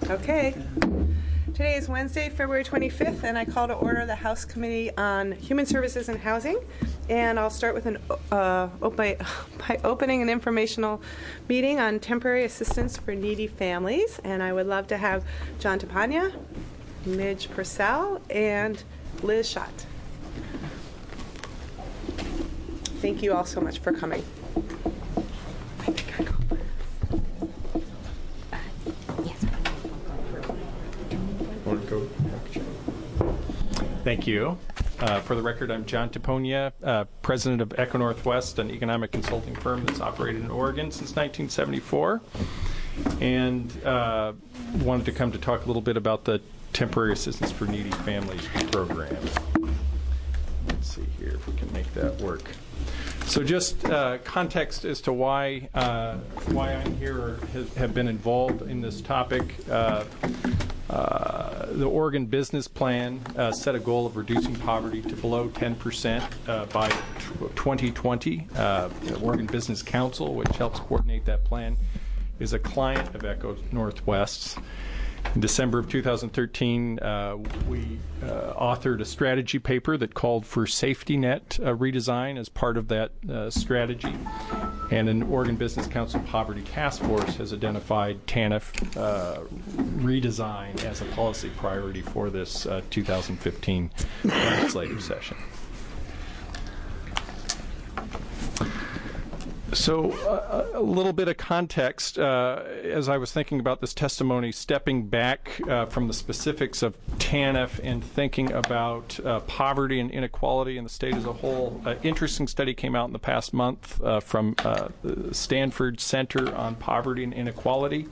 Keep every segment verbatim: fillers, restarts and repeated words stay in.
Okay. Today is Wednesday, February twenty-fifth, and I call to order the House Committee on Human Services and Housing. And I'll start with an uh, op- by opening an informational meeting on temporary assistance for needy families. And I would love to have John Tapania, Midge Purcell, and Liz Schott. Thank you all so much for coming. Thank you. Uh, for the record, I'm John Tapania, uh, president of Echo Northwest, an economic consulting firm that's operated in Oregon since nineteen seventy-four, and uh, wanted to come to talk a little bit about the Temporary Assistance for Needy Families program. Let's see here if we can make that work. So just uh, context as to why uh, why I'm here or have, have been involved in this topic. Uh, uh, the Oregon Business Plan uh, set a goal of reducing poverty to below ten percent uh, by twenty twenty. Uh, the Oregon Business Council, which helps coordinate that plan, is a client of Echo Northwest's. In December of two thousand thirteen, uh, we uh, authored a strategy paper that called for safety net uh, redesign as part of that uh, strategy. And an Oregon Business Council Poverty Task Force has identified TANF uh, redesign as a policy priority for this uh, two thousand fifteen legislative session. So uh, a little bit of context, uh, as I was thinking about this testimony, stepping back uh, from the specifics of TANF and thinking about uh, poverty and inequality in the state as a whole. An interesting study came out in the past month uh, from uh, the Stanford Center on Poverty and Inequality,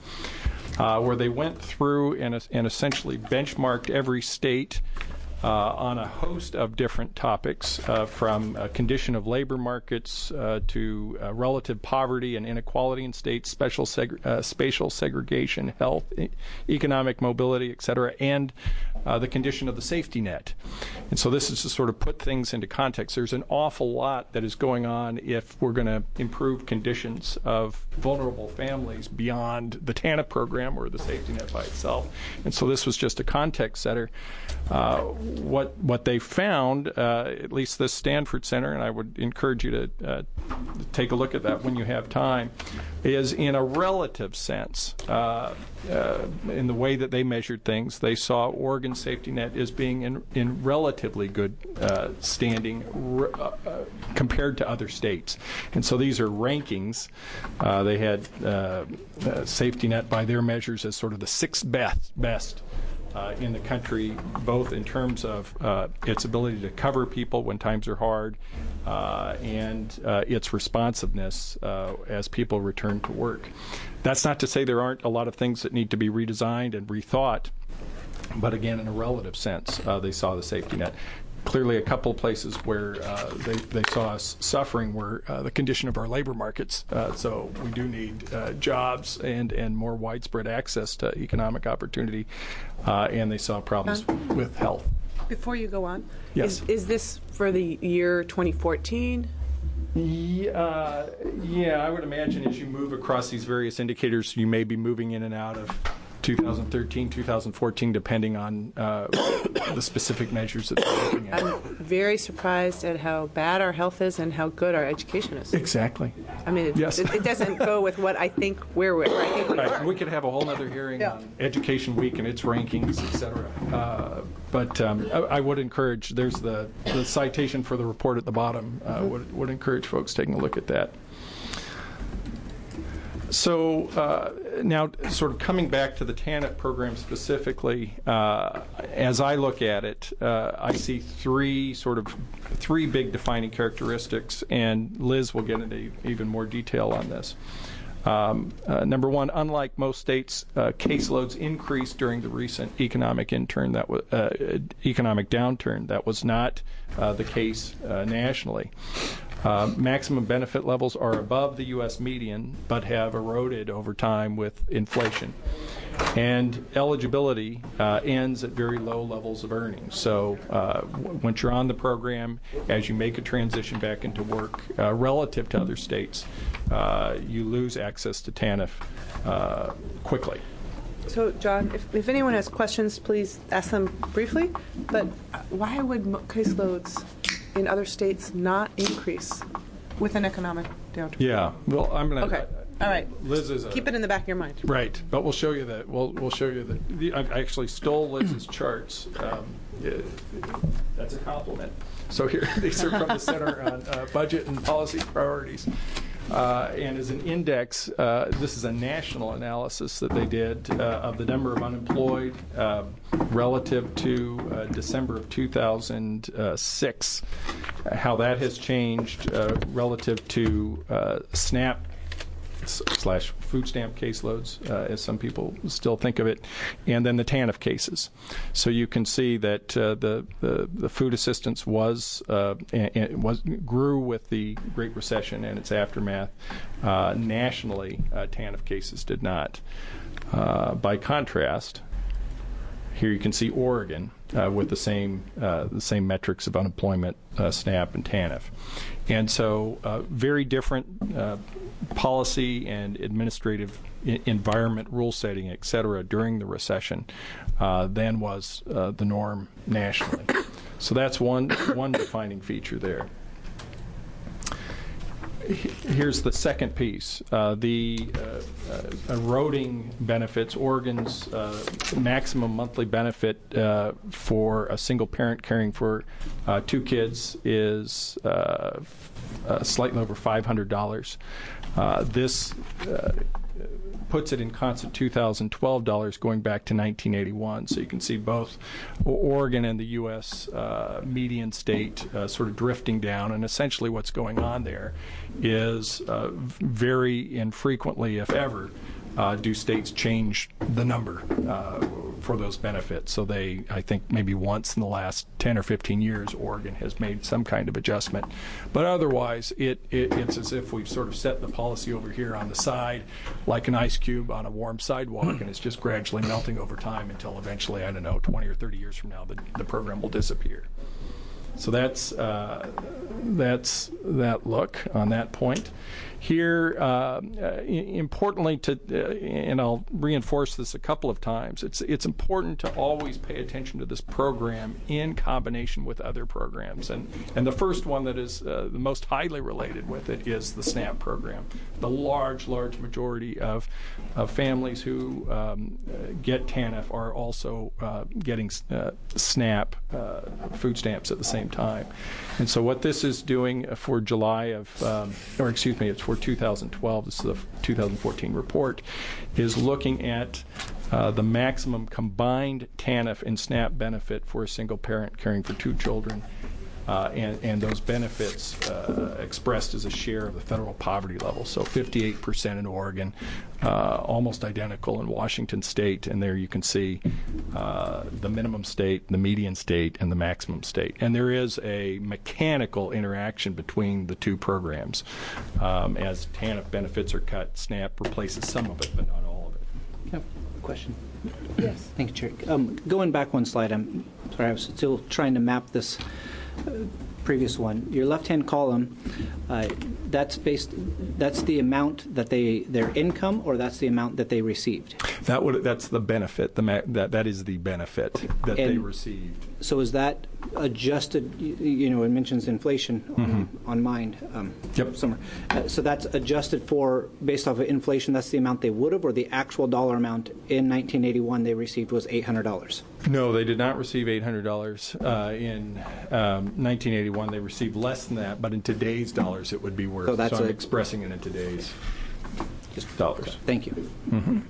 uh, where they went through and, and essentially benchmarked every state Uh, on a host of different topics, uh, from uh, condition of labor markets uh, to uh, relative poverty and inequality in states, special seg- uh, spatial segregation, health, e- economic mobility, et cetera, and uh, the condition of the safety net. And so this is to sort of put things into context. There's an awful lot that is going on if we're going to improve conditions of vulnerable families beyond the TANF program or the safety net by itself. And so this was just a context setter. Uh, What what they found, uh, at least this Stanford Center, and I would encourage you to uh, take a look at that when you have time, is in a relative sense, uh, uh, in the way that they measured things, they saw Oregon Safety Net as being in, in relatively good uh, standing r- uh, compared to other states. And so these are rankings. Uh, they had uh, uh, Safety Net by their measures as sort of the sixth best best. Uh, in the country, both in terms of uh, its ability to cover people when times are hard uh, and uh, its responsiveness uh, as people return to work. That's not to say there aren't a lot of things that need to be redesigned and rethought, but again, in a relative sense, uh, they saw the safety net. Clearly, a couple of places where uh, they, they saw us suffering were uh, the condition of our labor markets. Uh, so we do need uh, jobs and, and more widespread access to economic opportunity. Uh, and they saw problems um, with health. Before you go on, yes. is, is this for the year twenty fourteen? Yeah, uh, yeah, I would imagine as you move across these various indicators, you may be moving in and out of two thousand thirteen, two thousand fourteen, depending on uh, the specific measures that they're looking at. I'm very surprised at how bad our health is and how good our education is. Exactly. I mean, it, yes. it, it doesn't go with what I think we're where I think we right. are. We could have a whole other hearing yeah. on Education Week and its rankings, et cetera. Uh, but um, I, I would encourage, there's the, the citation for the report at the bottom, uh, mm-hmm. would, would encourage folks taking a look at that. So uh, now, sort of coming back to the TANF program specifically, uh, as I look at it, uh, I see three sort of three big defining characteristics, and Liz will get into even more detail on this. Um, uh, number one, unlike most states, uh, caseloads increased during the recent economic intern that was uh, economic downturn. That was not uh, the case uh, nationally. Uh, maximum benefit levels are above the U S median, but have eroded over time with inflation. And eligibility uh, ends at very low levels of earnings. So uh, w- once you're on the program, as you make a transition back into work, uh, relative to other states, uh, you lose access to TANF uh, quickly. So, John, if, if anyone has questions, please ask them briefly. But why would mo- caseloads in other states not increase with an economic downturn? Yeah. Well, I'm going to. Okay. All right. Liz is a, Keep it in the back of your mind. Right, but we'll show you that. We'll we'll show you that. The, I actually stole Liz's charts. Um, it, that's a compliment. So here, these are from the Center on uh, Budget and Policy Priorities. Uh, and as an index, uh, this is a national analysis that they did uh, of the number of unemployed uh, relative to uh, December of two thousand six, uh, how that has changed uh, relative to uh, SNAP slash food stamp caseloads, uh, as some people still think of it, and then the TANF cases. So you can see that uh, the, the the food assistance was uh, and, and was grew with the Great Recession and its aftermath. Uh, nationally, uh, TANF cases did not. Uh, by contrast, here you can see Oregon uh, with the same uh, the same metrics of unemployment, uh, SNAP and TANF, and so uh, very different uh, policy and administrative I- environment, rule setting, et cetera, during the recession uh, than was uh, the norm nationally. So that's one one defining feature there. Here's the second piece, uh, the uh, uh, eroding benefits. Oregon's uh, maximum monthly benefit uh, for a single parent caring for uh, two kids is uh, uh, slightly over five hundred dollars. Uh, this uh, puts it in constant two thousand twelve dollars going back to nineteen eighty-one. So you can see both Oregon and the U S uh, median state uh, sort of drifting down. And essentially what's going on there is uh, very infrequently, if ever, uh, do states change the number uh, for those benefits. So they, I think maybe once in the last ten or fifteen years, Oregon has made some kind of adjustment. But otherwise, it, it it's as if we've sort of set the policy over here on the side like an ice cube on a warm sidewalk, and it's just gradually melting over time until eventually, I don't know, twenty or thirty years from now, the, the program will disappear. So that's uh, that's that look on that point. Here, uh, uh, importantly, to uh, and I'll reinforce this a couple of times. It's it's important to always pay attention to this program in combination with other programs, and and the first one that is uh, the most highly related with it is the SNAP program. The large, large majority of of families who um, get TANF are also uh, getting uh, SNAP uh, food stamps at the same time, and so what this is doing for July of, um, or excuse me, it's for two thousand twelve, this is the two thousand fourteen report, is looking at uh, the maximum combined TANF and SNAP benefit for a single parent caring for two children, uh, and, and those benefits uh, expressed as a share of the federal poverty level. So fifty-eight percent in Oregon, uh, almost identical in Washington State, and there you can see uh, the minimum state, the median state, and the maximum state. And there is a mechanical interaction between the two programs. Um, as TANF benefits are cut, SNAP replaces some of it, but not all of it. I have a question. Yes. Thank you, Chair. Um, going back one slide, I'm sorry, I was still trying to map this uh, previous one. Your left-hand column, uh, that's based. That's the amount that they their income, or that's the amount that they received. That would that's the benefit. The ma- that that is the benefit that And they received. So is that adjusted? You, you know, it mentions inflation on, Mm-hmm. on mine. Um, Yep. Somewhere. Uh, so that's adjusted for based off of inflation. That's the amount they would have, or the actual dollar amount in nineteen eighty-one they received was eight hundred dollars. No, they did not receive eight hundred dollars uh, in um, nineteen eighty-one. They received less than that, but in today's dollars, it would be worth. So that's I'm a- expressing it in today's dollars. Thank you. Mm-hmm.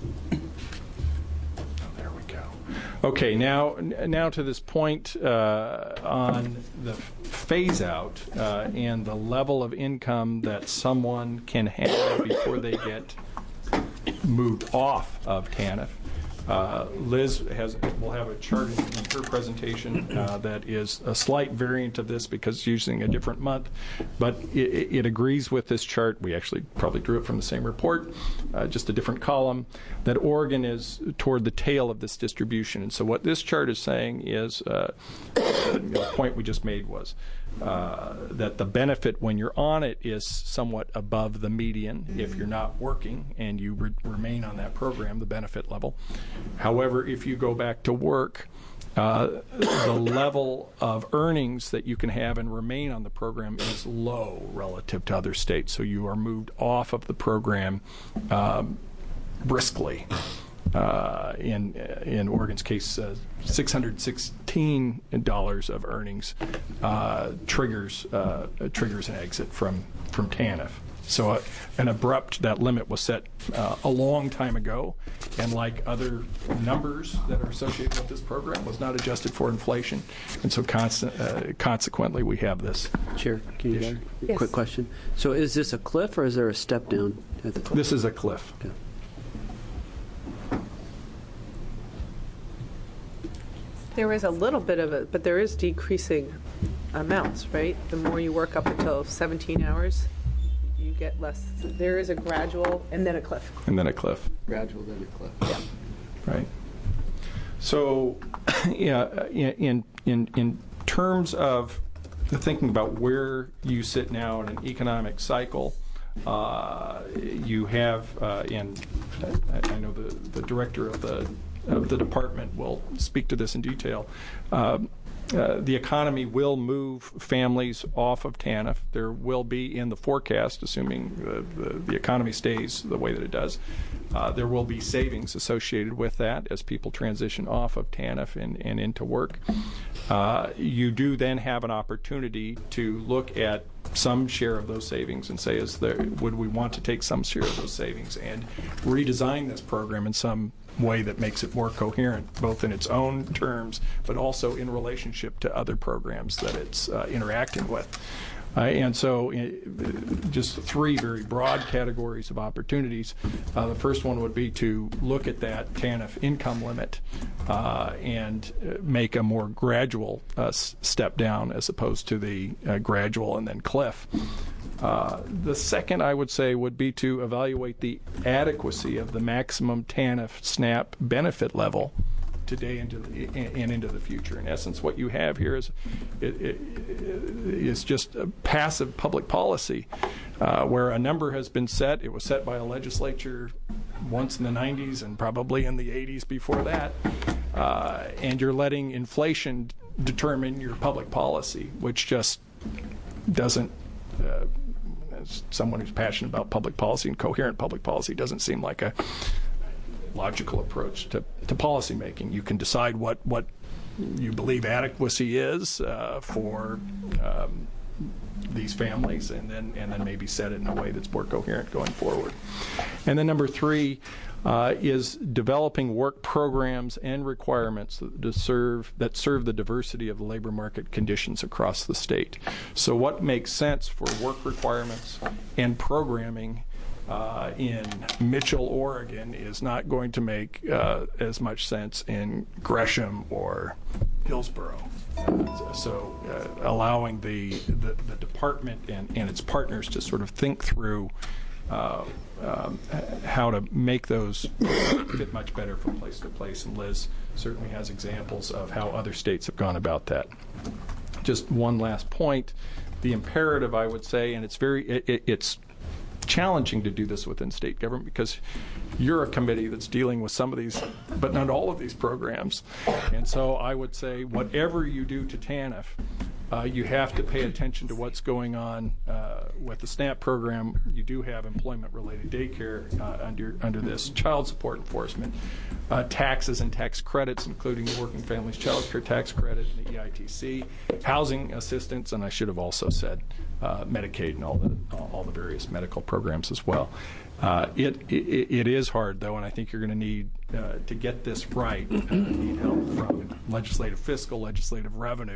Oh, there we go. Okay, now now to this point uh, on the phase out uh, and the level of income that someone can have before they get moved off of TANF. Uh, Liz has will have a chart in, in her presentation uh, that is a slight variant of this because it's using a different month, but it, it agrees with this chart. We actually probably drew it from the same report, uh, just a different column, that Oregon is toward the tail of this distribution. And so what this chart is saying is, uh, the point we just made was uh, that the benefit when you're on it is somewhat above the median. If you're not working and you re- remain on that program, the benefit level. However, if you go back to work, uh, the level of earnings that you can have and remain on the program is low relative to other states. So you are moved off of the program um, briskly. Uh, in in Oregon's case, uh, six hundred sixteen dollars of earnings uh, triggers uh, triggers an exit from from TANF. So uh, an abrupt, that limit was set uh, a long time ago, and like other numbers that are associated with this program, was not adjusted for inflation, and so constant, uh, consequently we have this. Chair, can you issue. get Yes. quick question? So is this a cliff or is there a step down at the cliff? This is a cliff. Okay. There is a little bit of it, but there is decreasing amounts, right? The more you work up until seventeen hours, you get less. There is a gradual and then a cliff. And then a cliff. Gradual, then a cliff. Yeah. Right. So, yeah, in in in terms of the thinking about where you sit now in an economic cycle, uh, you have, uh, in I, I know the, the director of the of the department will speak to this in detail. Um, Uh, the economy will move families off of TANF. There will be in the forecast, assuming the, the, the economy stays the way that it does, uh, there will be savings associated with that as people transition off of TANF and, and into work. Uh, you do then have an opportunity to look at some share of those savings and say, is there, would we want to take some share of those savings and redesign this program in some way that makes it more coherent, both in its own terms, but also in relationship to other programs that it's uh, interacting with. Uh, and so uh, just three very broad categories of opportunities. Uh, the first one would be to look at that TANF income limit uh, and uh, make a more gradual uh, s- step down as opposed to the uh, gradual and then cliff. Uh, the second, I would say, would be to evaluate the adequacy of the maximum TANF SNAP benefit level today into the, and into the future. In essence, what you have here is it, it, it is just a passive public policy uh, where a number has been set. It was set by a legislature once in the nineties and probably in the eighties before that, uh, and you're letting inflation determine your public policy, which just doesn't. Uh, as someone who's passionate about public policy and coherent public policy, doesn't seem like a logical approach to, to policy making. You can decide what, what you believe adequacy is uh, for um, these families, and then and then maybe set it in a way that's more coherent going forward. And then number three uh, is developing work programs and requirements to serve that serve the diversity of the labor market conditions across the state. So what makes sense for work requirements and programming Uh, in Mitchell, Oregon, is not going to make uh, as much sense in Gresham or Hillsborough. Uh, so uh, allowing the, the, the department and, and its partners to sort of think through uh, um, how to make those fit much better from place to place. And Liz certainly has examples of how other states have gone about that. Just one last point. The imperative, I would say, and it's very, it, it, it's challenging to do this within state government because you're a committee that's dealing with some of these, but not all of these programs. And so I would say whatever you do to TANF, uh, you have to pay attention to what's going on uh, with the SNAP program. You do have employment-related daycare uh, under under this, child support enforcement, uh, taxes and tax credits, including the Working Families Child Care Tax Credit and the E I T C, housing assistance, and I should have also said uh, Medicaid and all the all the various medical programs as well. Uh, it, it it is hard, though, and I think you're going to need uh, to get this right. Uh, need help from legislative, fiscal, legislative revenue,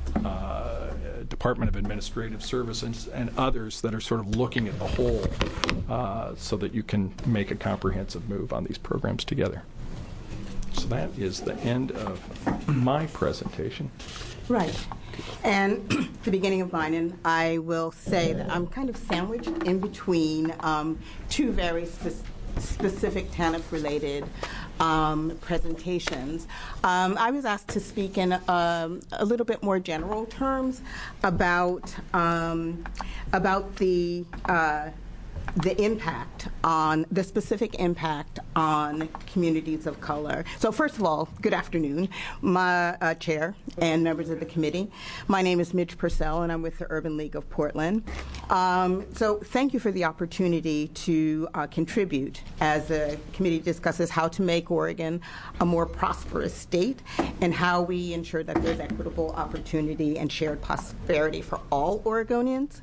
uh, Department of Administrative Services, and others that are sort of looking at the whole, uh, so that you can make a comprehensive move on these programs together. So that is the end of my presentation. Right. And the beginning of mine, and I will say that I'm kind of sandwiched in between um, two very spe- specific TANF-related um, presentations. Um, I was asked to speak in um, a little bit more general terms about um, about the uh, the impact on, the specific impact on communities of color. So first of all, good afternoon, my uh, chair and members of the committee. My name is Midge Purcell, and I'm with the Urban League of Portland. Um, so thank you for the opportunity to uh, contribute as the committee discusses how to make Oregon a more prosperous state and how we ensure that there's equitable opportunity and shared prosperity for all Oregonians.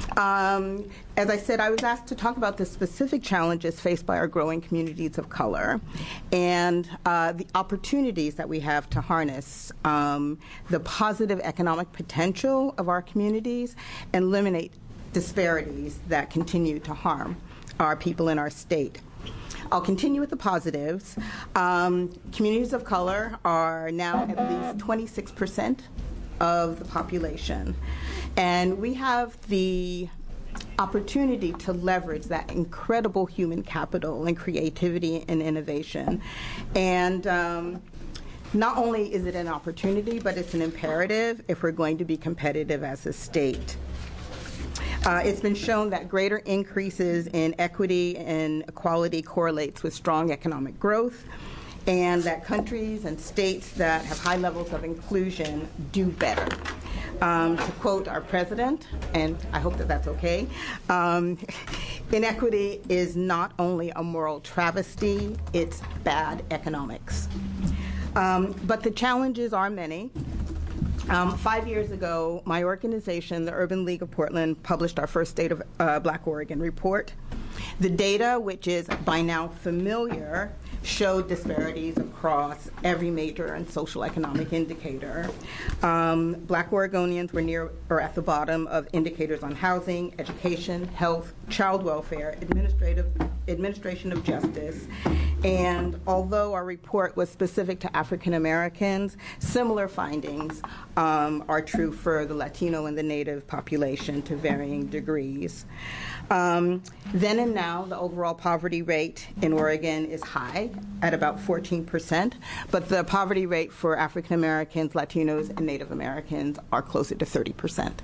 Um, as I said, I was asked to talk about the specific challenges faced by our growing communities of color and uh, the opportunities that we have to harness um, the positive economic potential of our communities and eliminate disparities that continue to harm our people in our state. I'll continue with the positives. Um, communities of color are now at least twenty-six percent of the population, and we have the opportunity to leverage that incredible human capital and creativity and innovation. And um, not only is it an opportunity, but it's an imperative if we're going to be competitive as a state. Uh, it's been shown that greater increases in equity and equality correlates with strong economic growth, and that countries and states that have high levels of inclusion do better. Um, to quote our president, and I hope that that's okay, um, inequity is not only a moral travesty, it's bad economics. Um, but the challenges are many. Um, five years ago, my organization, the Urban League of Portland, published our first State of uh, Black Oregon report. The data, which is by now familiar, showed disparities across every major and social economic indicator. Um, Black Oregonians were near or at the bottom of indicators on housing, education, health, child welfare, administrative administration of justice. And although our report was specific to African Americans, similar findings um, are true for the Latino and the Native population to varying degrees. Um, then and now, the overall poverty rate in Oregon is high at about fourteen percent, but the poverty rate for African Americans, Latinos, and Native Americans are closer to thirty percent.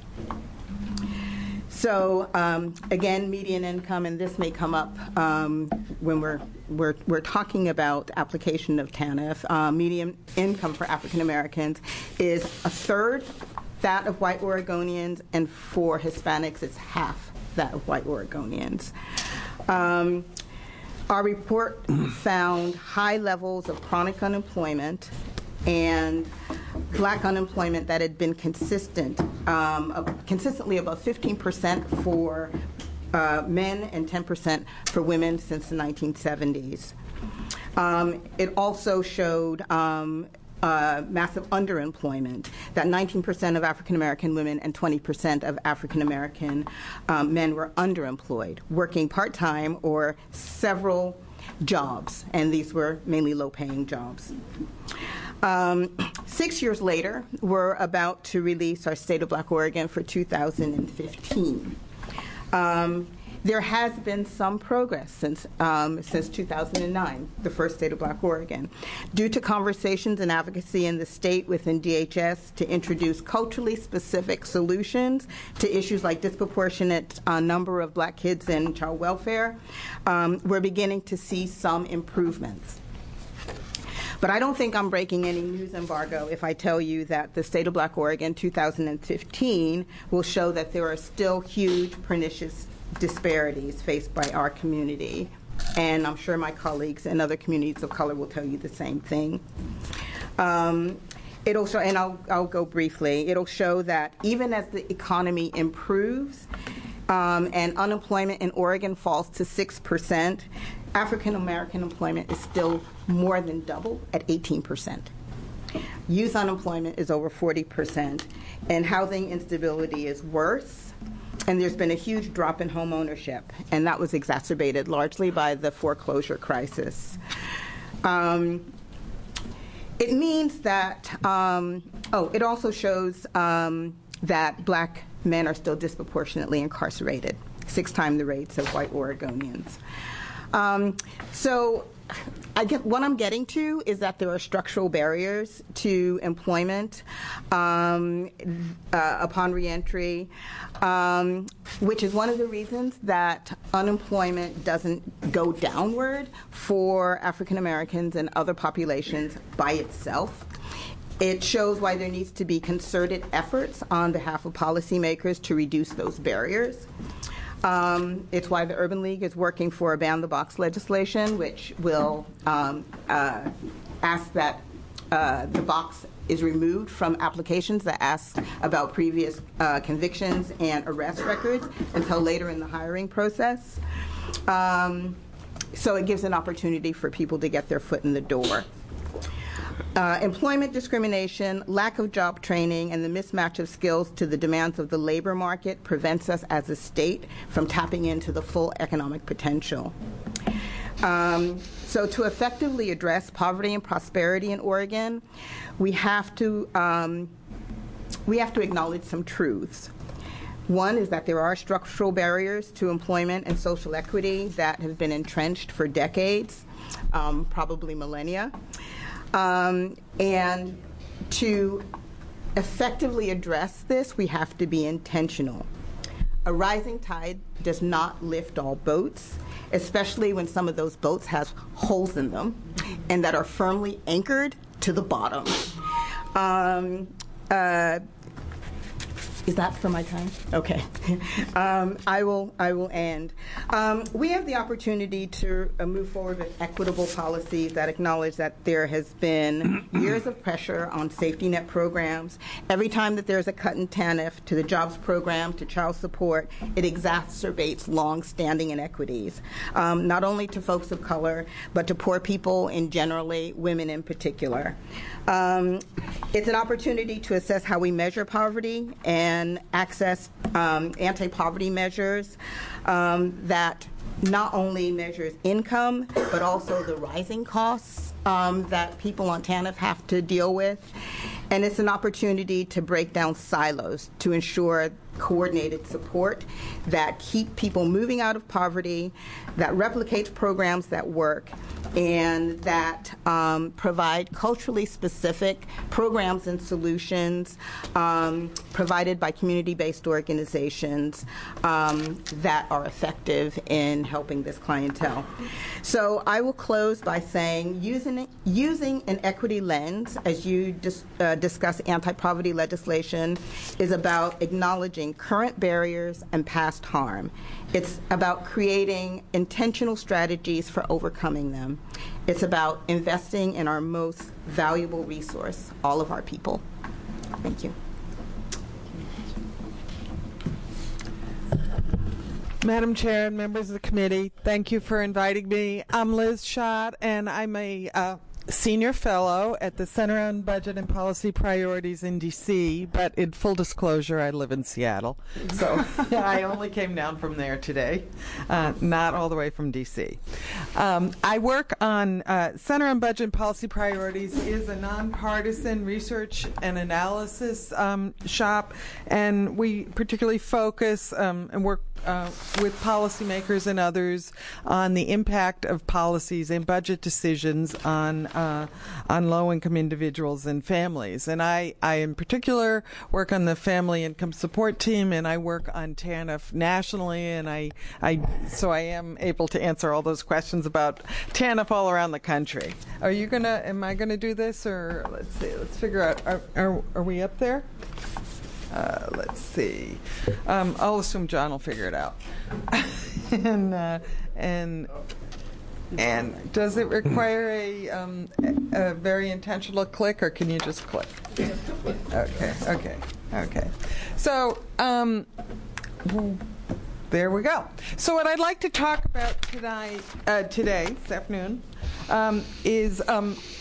So um, again, median income, and this may come up um, when we're, we're we're talking about application of TANF. Uh, median income for African Americans is a third that of white Oregonians, and for Hispanics, it's half that of white Oregonians. Um, our report found high levels of chronic unemployment and black unemployment that had been consistent, um, uh, consistently above fifteen percent for uh, men and ten percent for women since the nineteen seventies. Um, it also showed um, uh, massive underemployment, that nineteen percent of African American women and twenty percent of African American um, men were underemployed, working part-time or several jobs, and these were mainly low-paying jobs. Um, six years later, we're about to release our State of Black Oregon for two thousand fifteen. Um, there has been some progress since um, since two thousand nine, the first State of Black Oregon, due to conversations and advocacy in the state within D H S to introduce culturally specific solutions to issues like disproportionate uh, number of black kids in child welfare. Um, we're beginning to see some improvements. But I don't think I'm breaking any news embargo if I tell you that the State of Black Oregon two thousand fifteen will show that there are still huge pernicious disparities faced by our community. And I'm sure my colleagues in other communities of color will tell you the same thing. Um, it'll show, and I'll, I'll go briefly, it'll show that even as the economy improves um, and unemployment in Oregon falls to six percent, African American employment is still more than double at eighteen percent. Youth unemployment is over forty percent, and housing instability is worse. And there's been a huge drop in home ownership, and that was exacerbated largely by the foreclosure crisis. Um, it means that, um, oh, it also shows um, that black men are still disproportionately incarcerated, six times the rates of white Oregonians. Um, so I get, what I'm getting to is that there are structural barriers to employment um, uh, upon reentry, um, which is one of the reasons that unemployment doesn't go downward for African Americans and other populations by itself. It shows why there needs to be concerted efforts on behalf of policymakers to reduce those barriers. Um, it's why the Urban League is working for a ban the box legislation, which will um, uh, ask that uh, the box is removed from applications that ask about previous uh, convictions and arrest records until later in the hiring process. Um, so it gives an opportunity for people to get their foot in the door. Uh, employment discrimination, lack of job training, and the mismatch of skills to the demands of the labor market prevents us as a state from tapping into the full economic potential. Um, so to effectively address poverty and prosperity in Oregon, we have to, um, we have to acknowledge some truths. One is that there are structural barriers to employment and social equity that have been entrenched for decades, um, probably millennia. Um, and to effectively address this, we have to be intentional. A rising tide does not lift all boats, especially when some of those boats have holes in them and that are firmly anchored to the bottom. Um, uh, Is that for my time? Okay. um, I will. I will end. Um, we have the opportunity to uh, move forward with equitable policies that acknowledge that there has been years of pressure on safety net programs. Every time that there's a cut in TANF to the jobs program, to child support, it exacerbates long-standing inequities, um, not only to folks of color, but to poor people and generally women in particular. Um, it's an opportunity to assess how we measure poverty and and access um, anti-poverty measures um, that not only measures income, but also the rising costs um, that people on TANF have to deal with. And it's an opportunity to break down silos to ensure coordinated support that keep people moving out of poverty, that replicates programs that work, and that um, provide culturally specific programs and solutions um, provided by community-based organizations um, that are effective in helping this clientele. So I will close by saying using, using an equity lens as you dis, uh, discuss anti-poverty legislation is about acknowledging current barriers and past harm. It's about creating intentional strategies for overcoming them. It's about investing in our most valuable resource, all of our people. Thank you. Madam Chair and members of the committee, thank you for inviting me. I'm Liz Schott, and I'm a uh, senior fellow at the Center on Budget and Policy Priorities in D C, but in full disclosure, I live in Seattle. So I only came down from there today, uh, not all the way from D C. Um, I work on uh, Center on Budget and Policy Priorities is a nonpartisan research and analysis um, shop, and we particularly focus um, and work uh, with policymakers and others on the impact of policies and budget decisions on Uh, on low-income individuals and families. And I, I, in particular, work on the Family Income Support Team, and I work on TANF nationally, and I, I, so I am able to answer all those questions about TANF all around the country. Are you gonna, am I gonna do this, or let's see, let's figure out, are, are, are we up there? Uh, let's see. Um, I'll assume John will figure it out. and, uh, and, And does it require a, um, a very intentional click, or can you just click? Okay, okay, okay. So um, there we go. So what I'd like to talk about tonight, uh, today, this afternoon, um, is um,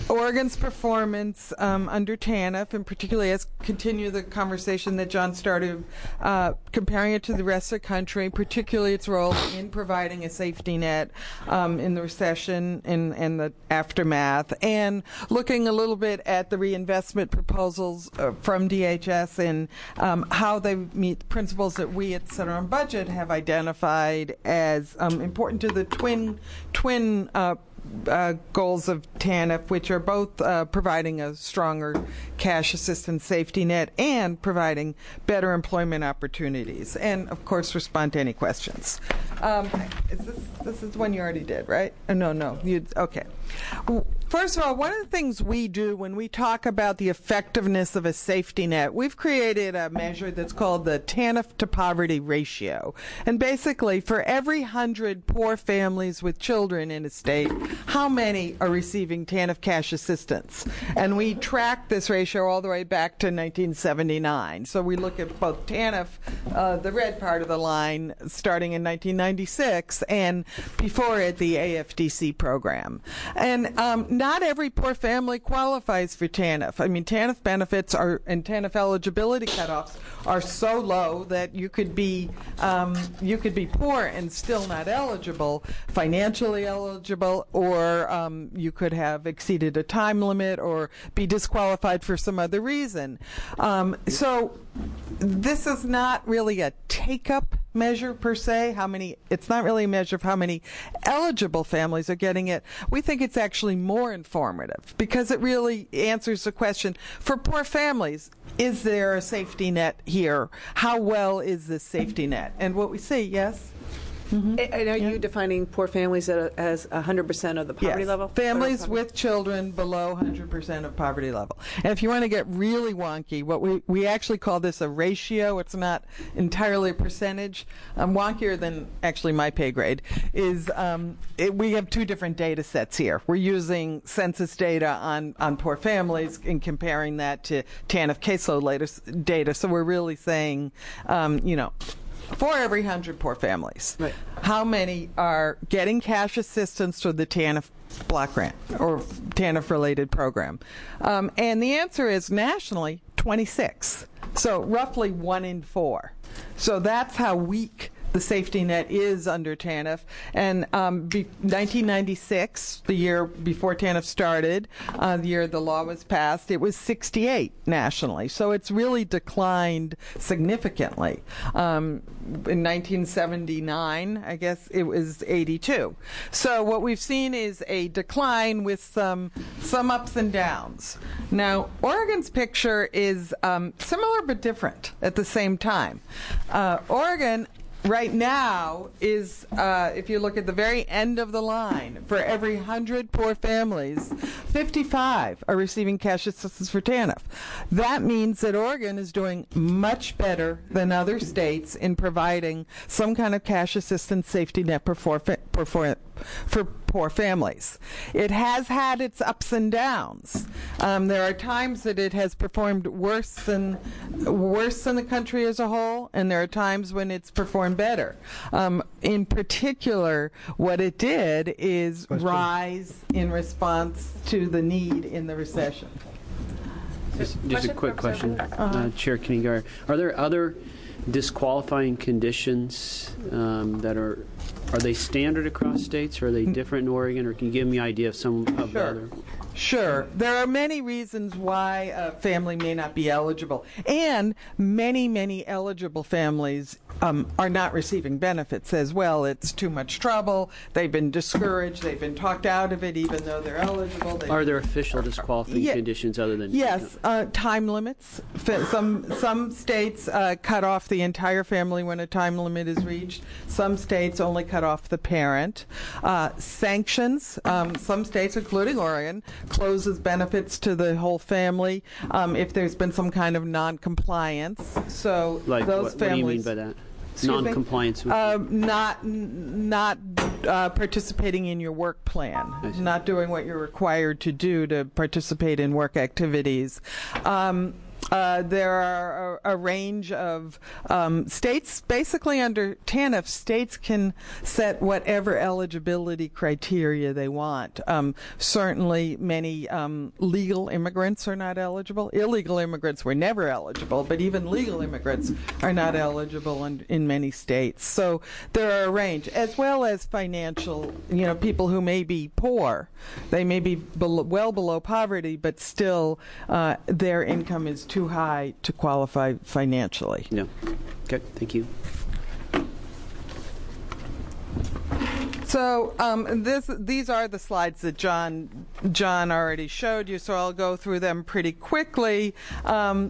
Oregon's performance um, under TANF, and particularly as continue the conversation that John started, uh, comparing it to the rest of the country, particularly its role in providing a safety net um, in the recession and, and the aftermath, and looking a little bit at the reinvestment proposals uh, from D H S and um, how they meet the principles that we at Center on Budget have identified as um, important to the twin twin uh, Uh, goals of TANF, which are both uh, providing a stronger cash assistance safety net and providing better employment opportunities, and of course respond to any questions. Um, is this this is the one you already did, right? Oh, no, no, you okay. First of all, one of the things we do when we talk about the effectiveness of a safety net, we've created a measure that's called the TANF to poverty ratio. And basically, for every hundred poor families with children in a state, how many are receiving TANF cash assistance? And we track this ratio all the way back to nineteen seventy-nine. So we look at both TANF, uh, the red part of the line, starting in nineteen ninety-six, and before it, the A F D C program. And um, not every poor family qualifies for TANF. I mean, TANF benefits are and TANF eligibility cutoffs are so low that you could be um, you could be poor and still not eligible, financially eligible, or um, you could have exceeded a time limit or be disqualified for some other reason. Um, so this is not really a take-up measure per se. How many? It's not really a measure of how many eligible families are getting it. We think it's actually more informative because it really answers the question for poor families: is there a safety net here? How well is this safety net? And what we see, yes. Mm-hmm. And are you defining poor families as one hundred percent of the poverty yes. level? Families with children below one hundred percent of poverty level. And if you want to get really wonky, what we, we actually call this a ratio. It's not entirely a percentage. Um, wonkier than actually my pay grade is um, it, we have two different data sets here. We're using census data on, on poor families and comparing that to TANF caseload data. So we're really saying, um, you know, for every one hundred poor families, right, how many are getting cash assistance through the TANF block grant or TANF-related program? Um, and the answer is nationally twenty-six. So roughly one in four. So that's how weak the safety net is under TANF. And um, be, nineteen ninety-six, the year before TANF started, uh, the year the law was passed, it was sixty-eight nationally. So it's really declined significantly. Um, in nineteen seventy-nine, I guess it was eighty-two. So what we've seen is a decline with some some ups and downs. Now, Oregon's picture is um, similar but different at the same time. Uh, Oregon right now is, uh, if you look at the very end of the line, for every one hundred poor families, fifty-five are receiving cash assistance for TANF. That means that Oregon is doing much better than other states in providing some kind of cash assistance safety net for, for, for, for poor families. It has had its ups and downs. Um, there are times that it has performed worse than worse than the country as a whole, and there are times when it's performed better. Um, in particular, what it did is Question. rise in response to the need in the recession. Just, just a quick question, uh-huh. uh, Chair Kanigar. Are there other disqualifying conditions um, that are are they standard across states, or are they different in Oregon, or can you give me an idea of some of sure. the other? Sure. There are many reasons why a family may not be eligible, and many, many eligible families um, are not receiving benefits as well. It's too much trouble. They've been discouraged. They've been talked out of it, even though they're eligible. They've are there official disqualifying yeah, conditions other than? Yes, uh, time limits. Some some states uh, cut off the entire family when a time limit is reached. Some states only cut off the parent. Uh, sanctions. Um, some states, including Oregon, closes benefits to the whole family um, if there's been some kind of non-compliance. So like those what, families. what do you mean by that? Non-compliance with uh, not not uh, participating in your work plan, not doing what you're required to do to participate in work activities. Um, Uh, there are a, a range of um, states, basically under TANF, states can set whatever eligibility criteria they want. Um, certainly, many um, legal immigrants are not eligible. Illegal immigrants were never eligible, but even legal immigrants are not eligible in, in many states. So there are a range, as well as financial, you know, people who may be poor. They may be below, well below poverty, but still uh, their income is too high to qualify financially. Yeah. Okay, thank you. So um, this, these are the slides that John John already showed you, so I'll go through them pretty quickly. Um,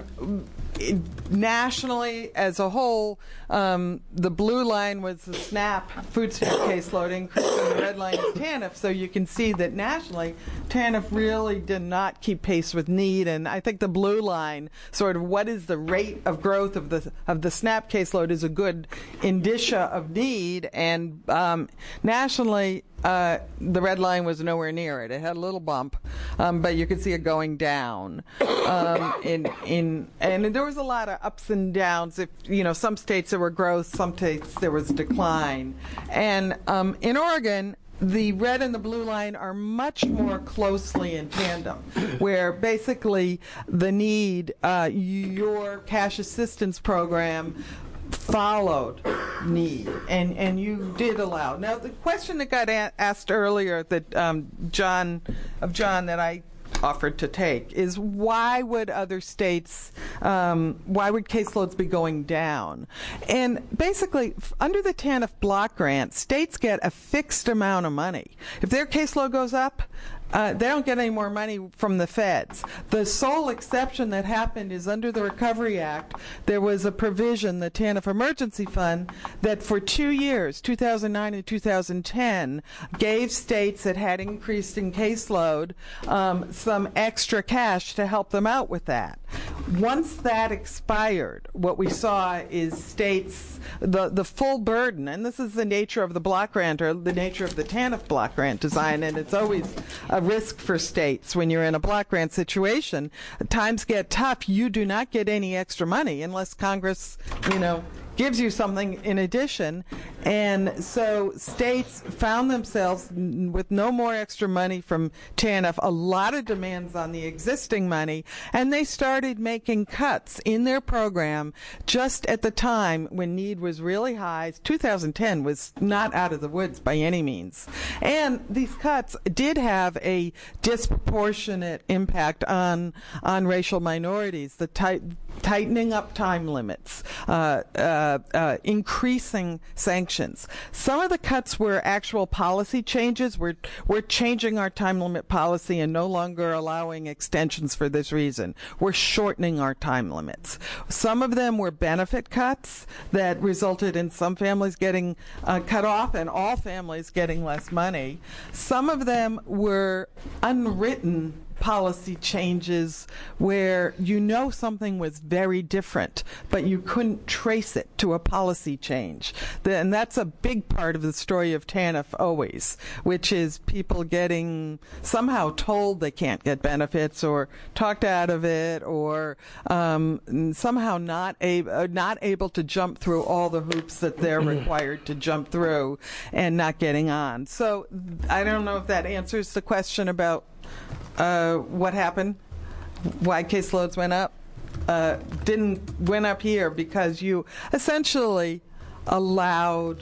nationally, as a whole, um, the blue line was the SNAP, food stamp caseload increase, and the red line is TANF. So you can see that nationally, TANF really did not keep pace with need. And I think the blue line, sort of what is the rate of growth of the of the SNAP caseload, is a good indicia of need. And um, nationally, Uh, the red line was nowhere near it. It had a little bump, um, but you could see it going down. Um, in in and there was a lot of ups and downs. If you know, some states there were growth, some states there was decline. And um, in Oregon, the red and the blue line are much more closely in tandem, where basically the need, uh, your cash assistance program followed need, and and you did allow. Now, the question that got a- asked earlier that um, John of John that I offered to take is, why would other states, um, why would caseloads be going down? And basically, f- under the TANF block grant, states get a fixed amount of money. If their caseload goes up, Uh, they don't get any more money from the feds. The sole exception that happened is under the Recovery Act, there was a provision, the TANF Emergency Fund, that for two years, two thousand nine and two thousand ten, gave states that had increased in caseload um, some extra cash to help them out with that. Once that expired, what we saw is states, the, the full burden, and this is the nature of the block grant, or the nature of the TANF block grant design, and it's always a risk for states when you're in a block grant situation. Times get tough. You do not get any extra money unless Congress, you know, gives you something in addition. And so states found themselves n- with no more extra money from TANF, a lot of demands on the existing money, and they started making cuts in their program just at the time when need was really high. two thousand ten was not out of the woods by any means. And these cuts did have a disproportionate impact on on racial minorities, the tight, tightening up time limits, uh, uh, uh, increasing sanctions. Some of the cuts were actual policy changes. We're, we're changing our time limit policy and no longer allowing extensions for this reason. We're shortening our time limits. Some of them were benefit cuts that resulted in some families getting uh, cut off and all families getting less money. Some of them were unwritten policy changes where you know something was very different, but you couldn't trace it to a policy change. And that's a big part of the story of TANF always, which is people getting somehow told they can't get benefits or talked out of it, or um, somehow not, a- not able to jump through all the hoops that they're required to jump through and not getting on. So I don't know if that answers the question about Uh, what happened, why caseloads went up. Uh, didn't went up here because you essentially allowed,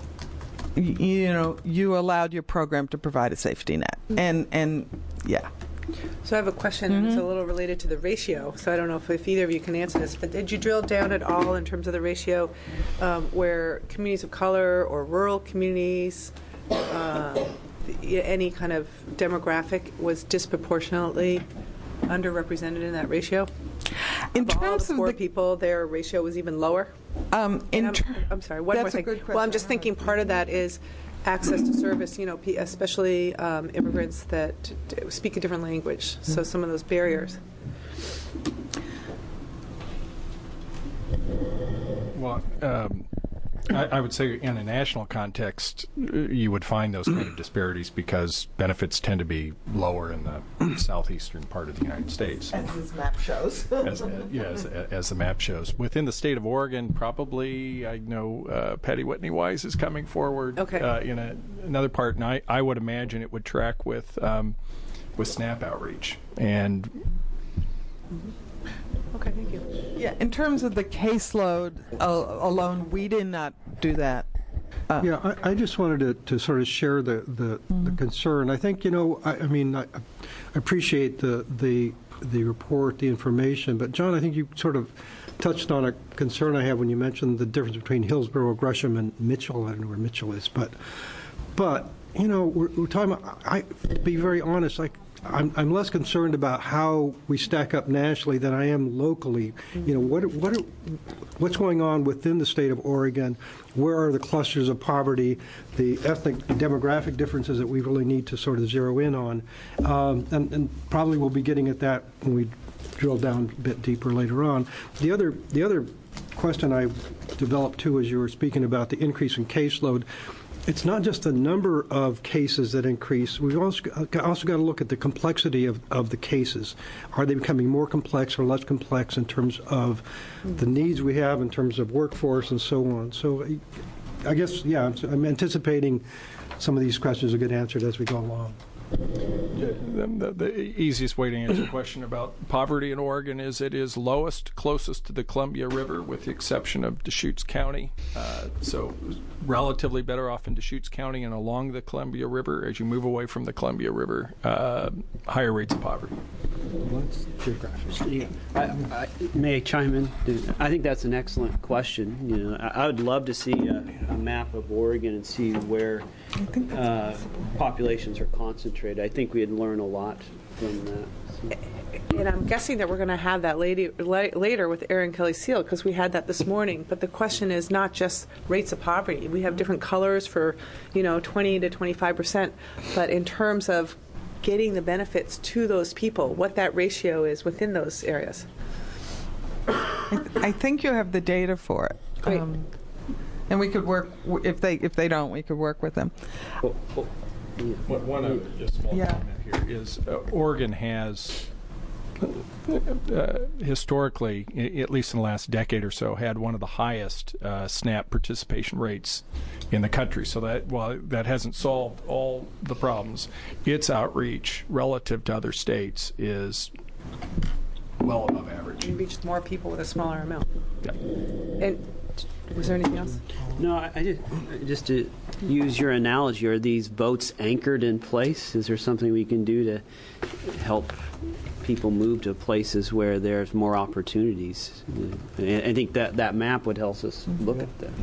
you know, you allowed your program to provide a safety net, and and yeah. So I have a question, and it's a little related to the ratio. So I don't know if, if either of you can answer this, but did you drill down at all in terms of the ratio um, where communities of color or rural communities, uh, any kind of demographic was disproportionately underrepresented in that ratio? In of all terms the of poor the people, their ratio was even lower? Um, in I'm, ter- I'm sorry, one that's more a thing. good Well, I'm question. just thinking part of that is access to service, you know, pe- especially um, immigrants that d- speak a different language, so some of those barriers. Well, um, I, I would say in a national context, you would find those kind of disparities because benefits tend to be lower in the southeastern part of the United States. As this map shows. as, uh, yeah, as, as the map shows. Within the state of Oregon, probably, I know uh, Patty Whitney Wise is coming forward okay. uh, in a, another part, and I, I would imagine it would track with um, with SNAP outreach. And okay, thank you. Yeah, in terms of the caseload uh, alone, we did not do that. Uh, yeah, I, I just wanted to, to sort of share the, the, mm-hmm. the concern. I think, you know, I, I mean, I, I appreciate the, the the report, the information, but John, I think you sort of touched on a concern I have when you mentioned the difference between Hillsborough, Gresham, and Mitchell. I don't know where Mitchell is, but, but you know, we're, we're talking about, I, to be very honest, I, I'm, I'm less concerned about how we stack up nationally than I am locally. You know, what what are, what's going on within the state of Oregon? Where are the clusters of poverty, the ethnic and demographic differences that we really need to sort of zero in on? Um, and, and probably we'll be getting at that when we drill down a bit deeper later on. The other the other question I developed too, as you were speaking about the increase in caseload. It's not just the number of cases that increase. We've also, also got to look at the complexity of, of the cases. Are they becoming more complex or less complex in terms of the needs we have, in terms of workforce and so on? So I guess, yeah, I'm, I'm anticipating some of these questions will get answered as we go along. The, the easiest way to answer the question about poverty in Oregon is it is lowest, closest to the Columbia River, with the exception of Deschutes County. Uh, so relatively better off in Deschutes County and along the Columbia River. As you move away from the Columbia River, uh, higher rates of poverty. Yeah. I, I, may I chime in? I think that's an excellent question. You know, I, I would love to see a, a map of Oregon and see where uh, populations are concentrated. I think we'd learn a lot from that. So. And I'm guessing that we're going to have that lady, la- later with Erin Kelly Seal, because we had that this morning. But the question is not just rates of poverty. We have different colors for, you know, twenty to twenty-five percent. But in terms of getting the benefits to those people, what that ratio is within those areas. I, th- I think you have the data for it. Great. Um, and we could work, w- if they if they don't, we could work with them. Oh, oh. Yeah. One other just small Yeah. comment here is uh, Oregon has uh, historically, I- at least in the last decade or so, had one of the highest uh, SNAP participation rates in the country. So that while that hasn't solved all the problems, its outreach relative to other states is well above average. You reach more people with a smaller amount. Yeah. And was there anything else? No, I, I just just to use your analogy, are these boats anchored in place? Is there something we can do to help people move to places where there's more opportunities? And I think that that map would help us look at that.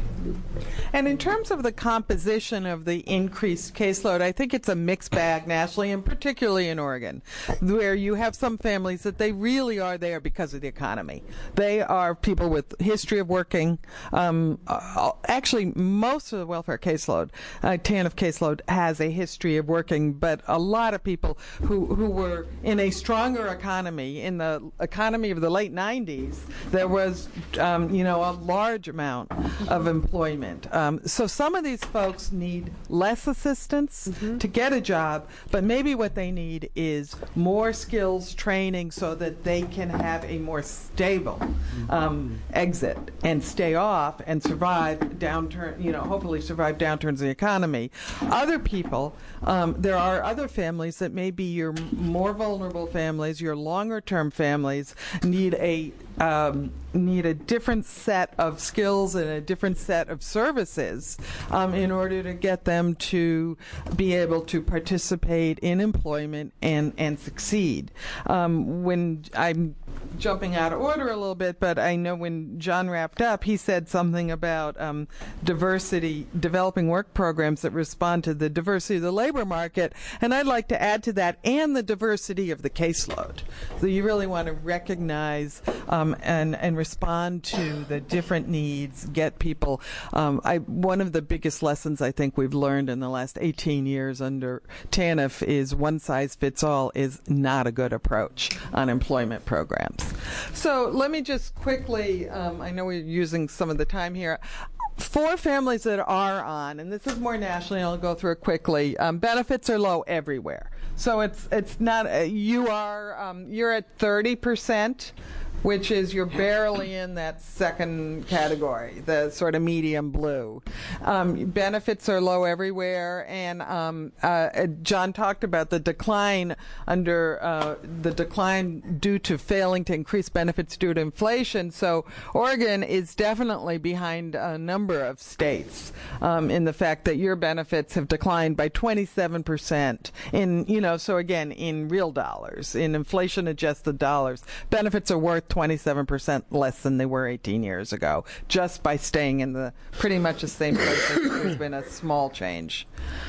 And in terms of the composition of the increased caseload, I think it's a mixed bag nationally, and particularly in Oregon, where you have some families that they really are there because of the economy. They are people with history of working. Um, uh, actually, most of the welfare caseload, uh, T A N F caseload, has a history of working, but a lot of people who, who were in a stronger economy, in the economy of the late nineties, there was, um, you know, a large amount of employment. Um, so some of these folks need less assistance mm-hmm. to get a job, but maybe what they need is more skills training so that they can have a more stable um, exit and stay off and survive downturn, you know, hopefully survive downturns in the economy. Other people, um, there are other families that may be your more vulnerable families, your longer term families, need a um, need a different set of skills and a different set of services um, in order to get them to be able to participate in employment and, and succeed. Um, when I'm jumping out of order a little bit, but I know when John wrapped up, he said something about um, diversity, developing work programs that respond to the diversity of the labor market, and I'd like to add to that, and the diversity of the caseload. So you really want to recognize um, and, and respond to the different needs, get people. Um, I, one of the biggest lessons I think we've learned in the last eighteen years under T A N F is one size fits all is not a good approach on employment programs. So let me just quickly, um, I know we're using some of the time here. for families that are on, and this is more nationally, I'll go through it quickly. Um, benefits are low everywhere, so it's it's not uh, you are um, you're at thirty percent. Which is you're barely in that second category, the sort of medium blue. Um, benefits are low everywhere, and um, uh, John talked about the decline under uh, the decline due to failing to increase benefits due to inflation. So Oregon is definitely behind a number of states um, in the fact that your benefits have declined by twenty-seven percent in, you know, so again, in real dollars, in inflation-adjusted dollars, benefits are worth twenty-seven percent less than they were eighteen years ago, just by staying in the pretty much the same place. There's been a small change.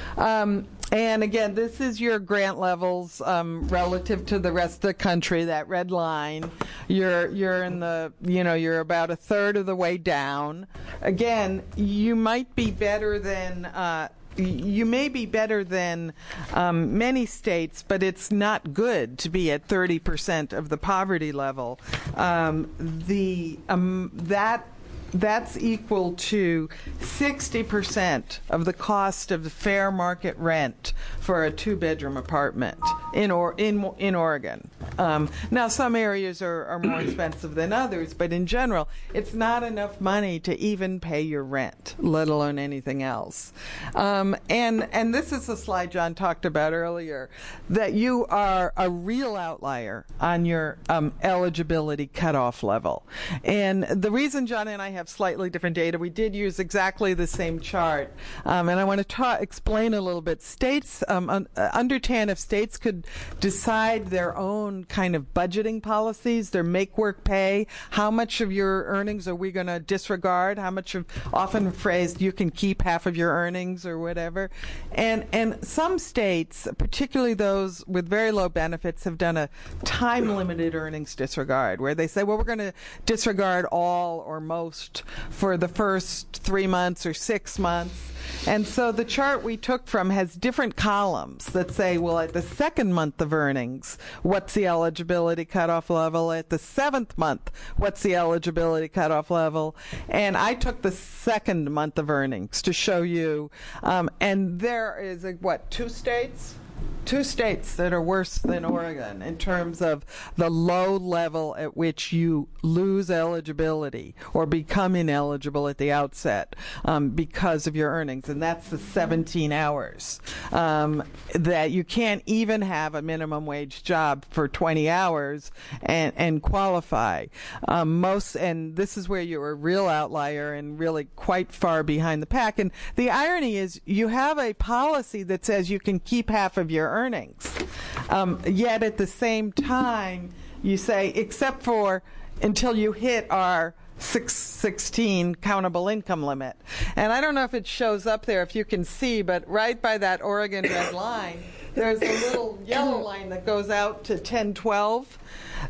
Um, and again, this is your grant levels um, relative to the rest of the country. That red line, you're you're in the you know you're about a third of the way down. Again, you might be better than. Uh, You may be better than um, many states, but it's not good to be at thirty percent of the poverty level. Um, the um, that that's equal to sixty percent of the cost of the fair market rent for a two-bedroom apartment in or in in Oregon. Um, now, some areas are, are more expensive than others, but in general, it's not enough money to even pay your rent, let alone anything else. Um, and and this is the slide John talked about earlier, that you are a real outlier on your um, eligibility cutoff level. And the reason John and I have slightly different data, we did use exactly the same chart, um, and I want to ta- explain a little bit. States, um, un- under TANF, states could decide their own kind of budgeting policies, their make work pay, how much of your earnings are we going to disregard, how much of, often phrased, you can keep half of your earnings or whatever. And and some states, particularly those with very low benefits, have done a time-limited earnings disregard, where they say, well, we're going to disregard all or most for the first three months or six months. And so the chart we took from has different columns that say, well, at the second month of earnings, what's the eligibility cutoff level? At the seventh month, what's the eligibility cutoff level? And I took the second month of earnings to show you. Um, and there is, a, what, two states? Two states that are worse than Oregon in terms of the low level at which you lose eligibility or become ineligible at the outset um, because of your earnings, and that's the seventeen hours. Um, that you can't even have a minimum wage job for twenty hours and, and qualify. Um, most, and this is where you're a real outlier and really quite far behind the pack. And the irony is you have a policy that says you can keep half of your earnings. Um, yet at the same time, you say, except for until you hit our six sixteen countable income limit. And I don't know if it shows up there, if you can see, but right by that Oregon red line, there's a little yellow line that goes out to ten twelve.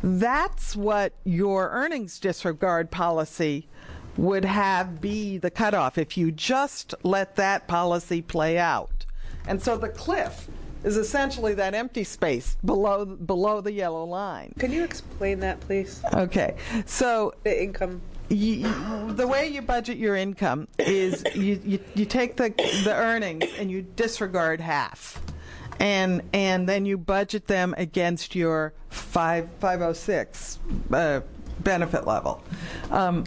That's what your earnings disregard policy would have be the cutoff if you just let that policy play out. And so the cliff is essentially that empty space below below the yellow line. Can you explain that, please? Okay. So the income. You, the way you budget your income is you, you, you take the the earnings and you disregard half. And and then you budget them against your five five oh six uh, benefit level um,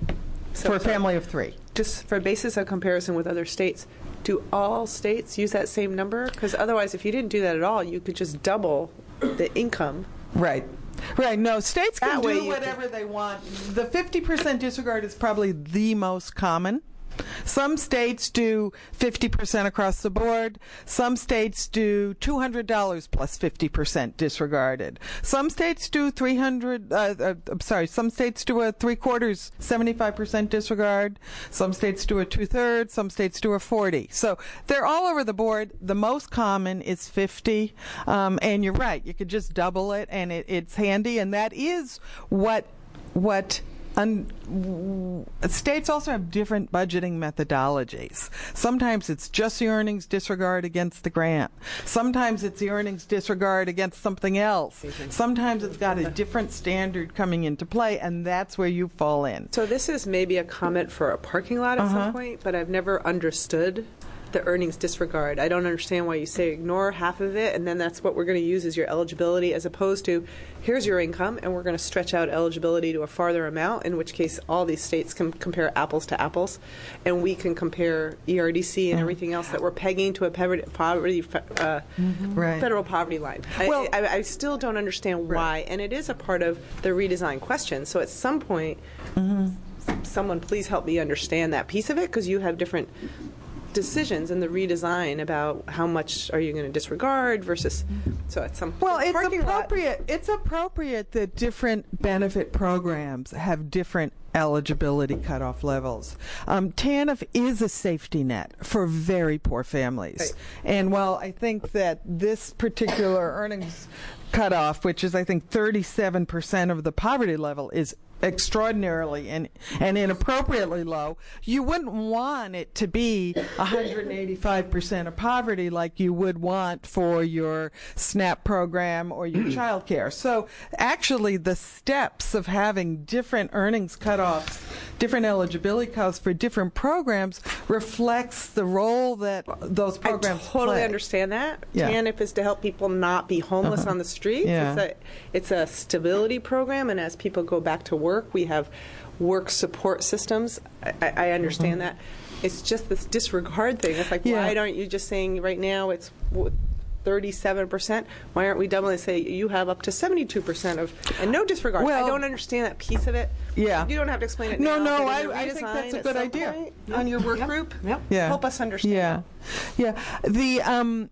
so, for a so family of three. Just for basis of comparison with other states, do all states use that same number? Because otherwise, if you didn't do that at all, you could just double the income. Right. Right. No, states can That way do you whatever can- they want. The fifty percent disregard is probably the most common. Some states do fifty percent across the board. Some states do two hundred dollars plus fifty percent disregarded. Some states do three hundred, uh, uh, I'm sorry, some states do a three quarters, seventy-five percent disregard. Some states do a two thirds. Some states do a forty. So they're all over the board. The most common is fifty. Um, and you're right, you could just double it and it, it's handy. And that is what, what, un- w- states also have different budgeting methodologies. Sometimes it's just the earnings disregard against the grant. Sometimes it's the earnings disregard against something else. Sometimes it's got a different standard coming into play, and that's where you fall in. So this is maybe a comment for a parking lot at Uh-huh. some point, but I've never understood the earnings disregard. I don't understand why you say ignore half of it, and then that's what we're going to use as your eligibility, as opposed to here's your income, and we're going to stretch out eligibility to a farther amount, in which case all these states can compare apples to apples, and we can compare E R D C and everything else that we're pegging to a poverty, poverty uh, Right. federal poverty line. Well- I, I, I still don't understand why, and it is a part of the redesign question. So at some point, someone please help me understand that piece of it, because you have different decisions in the redesign about how much are you going to disregard versus. So at some Well, it's parking lot- appropriate. It's appropriate that different benefit programs have different eligibility cutoff levels. Um, TANF is a safety net for very poor families, Right. and while I think that this particular earnings cutoff, which is I think thirty-seven percent of the poverty level, is extraordinarily and, and inappropriately low, you wouldn't want it to be one hundred eighty-five percent of poverty like you would want for your SNAP program or your child care. So actually the steps of having different earnings cutoffs, different eligibility cutoffs for different programs reflects the role that those programs I totally play. understand that. Yeah. TANF is to help people not be homeless on the streets. Yeah. It's a, it's a stability program, and as people go back to work, we have work support systems. I, I I understand that. It's just this disregard thing. It's like, Yeah. why aren't you just saying right now it's w- thirty-seven percent? Why aren't we doubling and say you have up to seventy-two percent of, and no disregard? Well- I don't understand that piece of it. Yeah. You don't have to explain it No, now. no, but in I- the I think redesign that's a at good some idea. point On your work group? Yep. Yeah. Help us understand. Yeah, yeah. The um,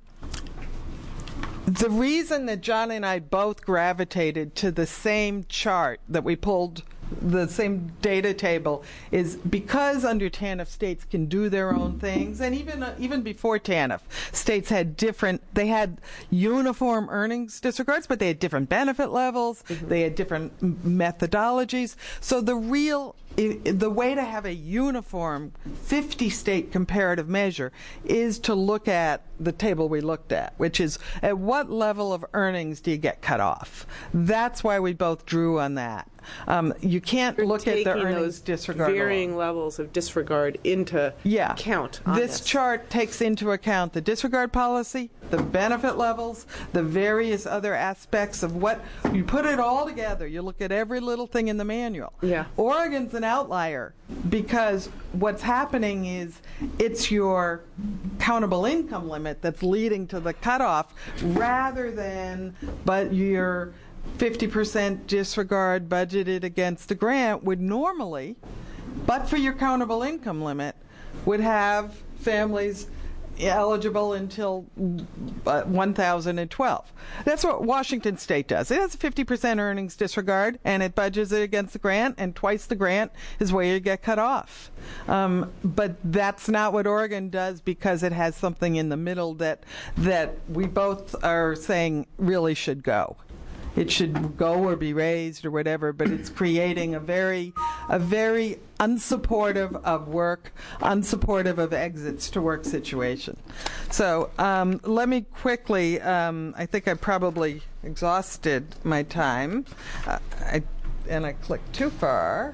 the reason that John and I both gravitated to the same chart that we pulled, the same data table, is because under TANF states can do their own things, and even uh, even before TANF, states had different. They had uniform earnings disregards, but they had different benefit levels. Mm-hmm. They had different m- methodologies. So the real I- the way to have a uniform fifty-state comparative measure is to look at the table we looked at, which is at what level of earnings do you get cut off? That's why we both drew on that. Um, you can't You're look at the taking earnings those disregard varying alone. levels of disregard into Yeah. account on This this. chart takes into account the disregard policy, the benefit levels, the various other aspects of what you put it all together. You look at every little thing in the manual. Yeah. Oregon's an outlier because what's happening is it's your countable income limit that's leading to the cutoff rather than but your fifty percent disregard budgeted against a grant would normally, but for your countable income limit, would have families eligible until uh, one thousand twelve. That's what Washington State does. It has a fifty percent earnings disregard, and it budgets it against the grant, and twice the grant is where you get cut off. Um, but that's not what Oregon does because it has something in the middle that that we both are saying really should go. It should go or be raised or whatever, but it's creating a very, a very unsupportive of work, unsupportive of exits to work situation. So um, let me quickly, um, I think I probably exhausted my time, uh, I, and I clicked too far.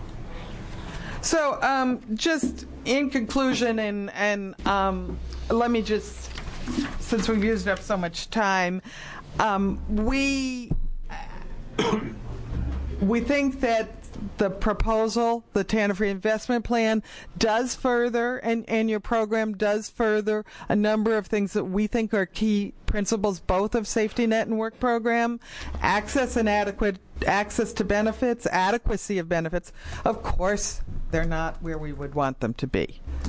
So um, just in conclusion, and, and um, let me just, since we've used up so much time, Um, we we think that the proposal, the TANF Reinvestment Plan, does further, and, and your program does further a number of things that we think are key principles, both of Safety Net and Work Program: access and adequate access to benefits, adequacy of benefits. Of course, they're not where we would want them to be.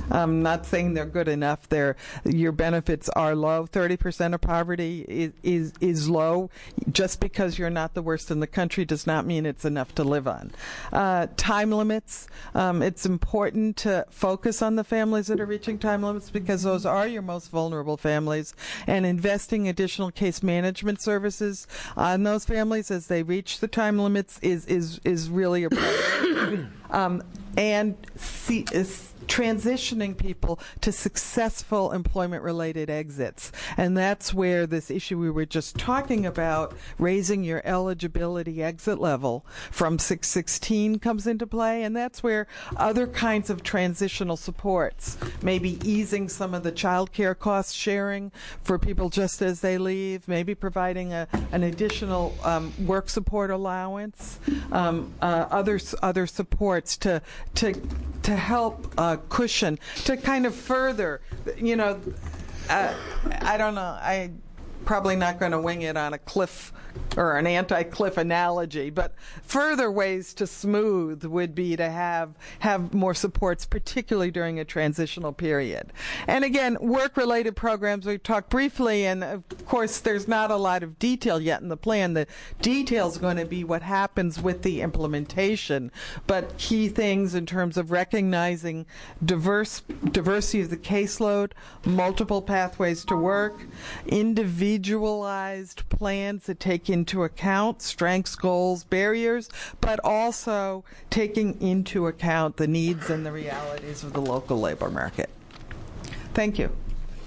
I'm not saying they're good enough. They're, your benefits are low. thirty percent of poverty is, is, is low. Just because you're not the worst in the country does not mean it's enough to live on. Uh, time limits. Um, it's important to focus on the families that are reaching time limits because those are your most vulnerable families, and investing additional case management services on those families as they reach the time limits is, is, is really a priority. um, and see, is transitioning people to successful employment-related exits. And that's where this issue we were just talking about, raising your eligibility exit level from six sixteen comes into play, and that's where other kinds of transitional supports, maybe easing some of the child care cost sharing for people just as they leave, maybe providing a, an additional um, work support allowance, um, uh, other, other supports to, to, to help uh, cushion, to kind of further, you know, uh, I don't know, I probably not going to wing it on a cliff or an anti-cliff analogy, but further ways to smooth would be to have have more supports, particularly during a transitional period. And again, work-related programs, we talked briefly, and of course there's not a lot of detail yet in the plan. The detail's going to be what happens with the implementation, but key things in terms of recognizing diverse diversity of the caseload, multiple pathways to work, individualized plans that take into account strengths, goals, barriers, but also taking into account the needs and the realities of the local labor market. Thank you.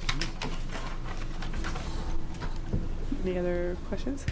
Any other questions?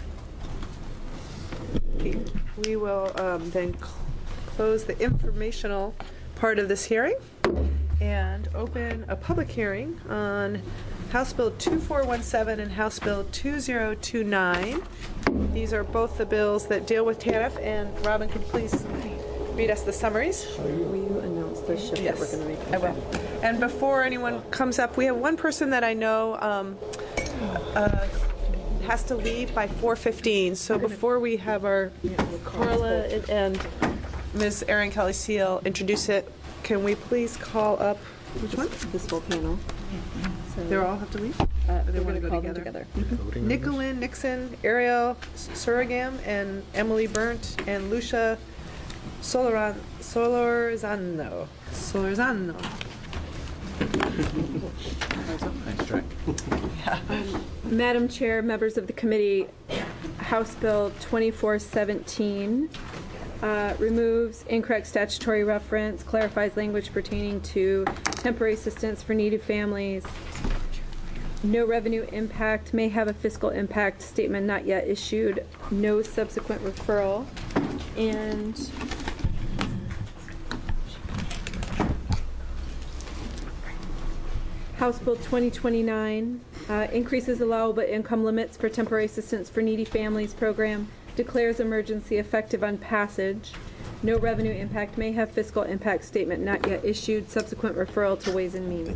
Okay. We will um, then cl- close the informational part of this hearing and open a public hearing on House Bill two four one seven and House Bill two zero two nine. These are both the bills that deal with T A N F, and Robin, could you please read us the summaries? Will you announce the shift Yes, that we're going to make? I will. And before anyone comes up, we have one person that I know um, uh, has to leave by four fifteen. So before we have our Carla and, and Miz Erin Kelly Seal introduce it, can we please call up which one? This whole panel. So They all have to leave? uh, They we're wanna going to go call together? them together. Nicolin Nixon, Ariel Surigam, and Emily Burnt, and Lucia Soloran, Solorzano. Solorzano. Nice try. Madam Chair, members of the committee, House Bill twenty-four seventeen uh, removes incorrect statutory reference, clarifies language pertaining to temporary assistance for needy families. No revenue impact, may have a fiscal impact statement not yet issued, no subsequent referral, and House Bill twenty twenty-nine uh, increases allowable income limits for temporary assistance for needy families program, declares emergency effective on passage. No revenue impact, may have fiscal impact statement not yet issued, subsequent referral to Ways and Means.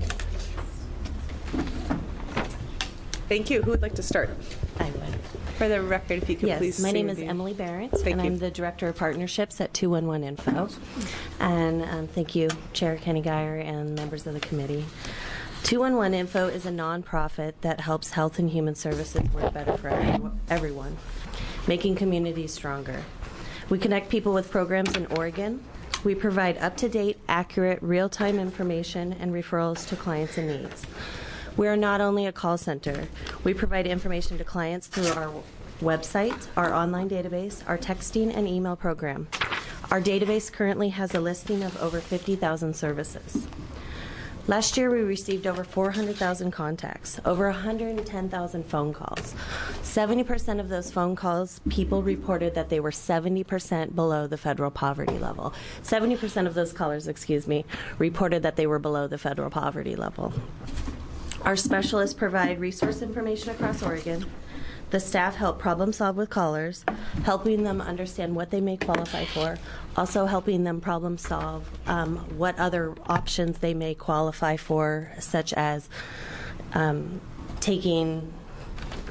Thank you. Who would like to start? I would. For the record, if you could Yes, please. my say name your is Emily Barrett, Thank and you. I'm the Director of Partnerships at two one one Info. And um, thank you, Chair Kenny Geyer and members of the committee. two one one Info is a nonprofit that helps health and human services work better for every- everyone, making communities stronger. We connect people with programs in Oregon. We provide up-to-date, accurate, real-time information and referrals to clients in needs. We are not only a call center. We provide information to clients through our website, our online database, our texting and email program. Our database currently has a listing of over fifty thousand services. Last year, we received over four hundred thousand contacts, over one hundred ten thousand phone calls. seventy percent of those phone calls, people reported that they were seventy percent below the federal poverty level. seventy percent of those callers, excuse me, reported that they were below the federal poverty level. Our specialists provide resource information across Oregon. The staff help problem solve with callers, helping them understand what they may qualify for, also helping them problem solve um, what other options they may qualify for, such as um, taking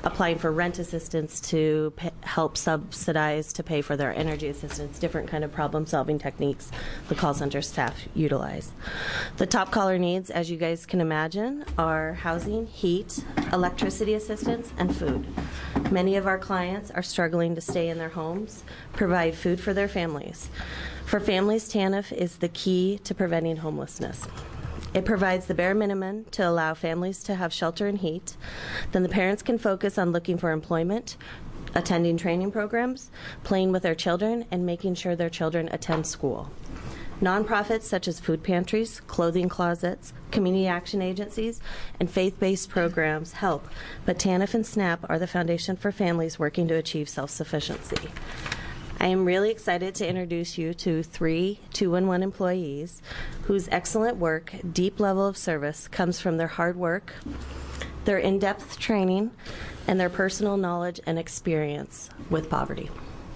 applying for rent assistance to p- help subsidize to pay for their energy assistance, different kind of problem-solving techniques the call center staff utilize. The top caller needs, as you guys can imagine, are housing, heat, electricity assistance, and food. Many of our clients are struggling to stay in their homes, provide food for their families. For families, TANF is the key to preventing homelessness. It provides the bare minimum to allow families to have shelter and heat. Then the parents can focus on looking for employment, attending training programs, playing with their children, and making sure their children attend school. Nonprofits such as food pantries, clothing closets, community action agencies, and faith-based programs help, but TANF and SNAP are the foundation for families working to achieve self-sufficiency. I am really excited to introduce you to three two one one employees whose excellent work, deep level of service comes from their hard work, their in-depth training, and their personal knowledge and experience with poverty.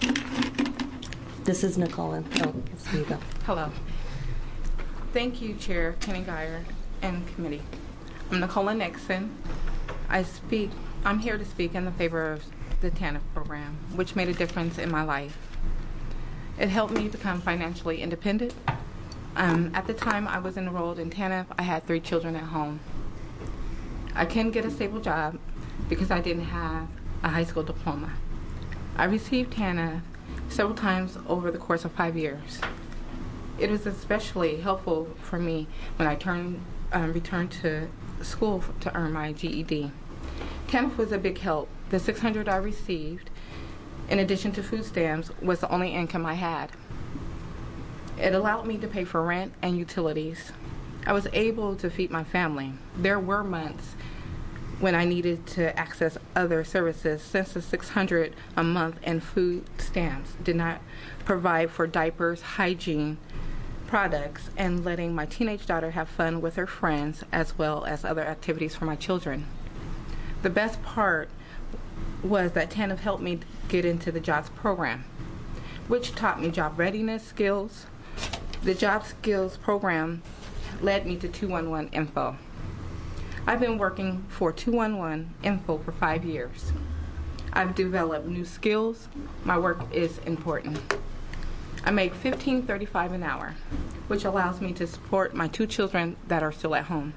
This is Nicole. And oh, here you go. Hello. Thank you, Chair Kenny Geyer and committee. I'm Nicole Nixon. I speak. I'm here to speak in the favor of the TANF program, which made a difference in my life. It helped me become financially independent. Um, at the time I was enrolled in TANF, I had three children at home. I couldn't get a stable job because I didn't have a high school diploma. I received TANF several times over the course of five years. It was especially helpful for me when I turned, um, returned to school to earn my G E D. TANF was a big help. The six hundred dollars I received, in addition to food stamps, was the only income I had. It allowed me to pay for rent and utilities. I was able to feed my family. There were months when I needed to access other services, since the six hundred dollars a month in food stamps did not provide for diapers, hygiene products, and letting my teenage daughter have fun with her friends, as well as other activities for my children. The best part was that TANF helped me get into the jobs program, which taught me job readiness skills. The job skills program led me to two one one Info. I've been working for two one one Info for five years. I've developed new skills. My work is important. I make fifteen thirty-five an hour, which allows me to support my two children that are still at home.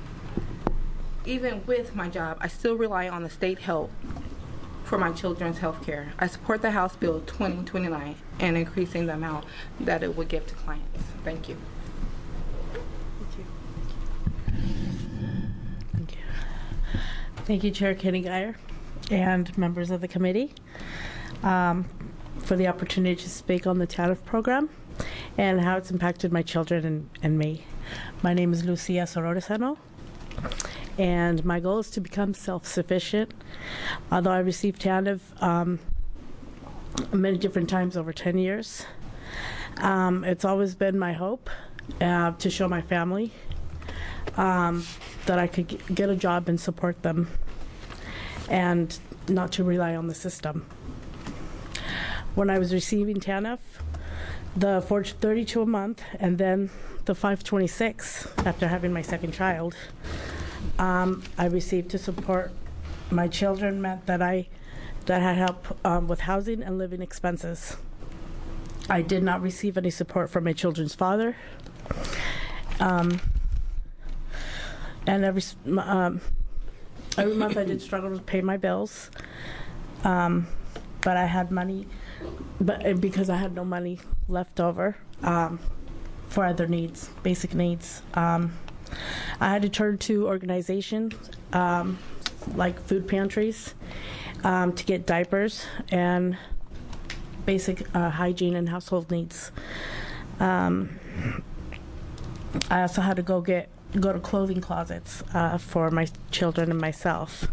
Even with my job, I still rely on the state help for my children's health care. I support the House Bill twenty twenty-nine and increasing the amount that it would give to clients. Thank you. Thank you. Thank you. Thank you, Chair Kenny Geyer and members of the committee, um, for the opportunity to speak on the TANF program and how it's impacted my children and, and me. My name is Lucia Sororiceno, and my goal is to become self-sufficient. Although I received TANF um, many different times over ten years, um, it's always been my hope uh, to show my family um, that I could g- get a job and support them, and not to rely on the system. When I was receiving TANF, the four thirty-two a month, and then the five twenty-six after having my second child, Um, I received to support my children meant that I that had help um, with housing and living expenses. I did not receive any support from my children's father, um, and every um, every month I did struggle to pay my bills, um, but I had money, but because I had no money left over um, for other needs, basic needs. Um, I had to turn to organizations um, like food pantries um, to get diapers and basic uh, hygiene and household needs. Um, I also had to go get go to clothing closets uh, for my children and myself.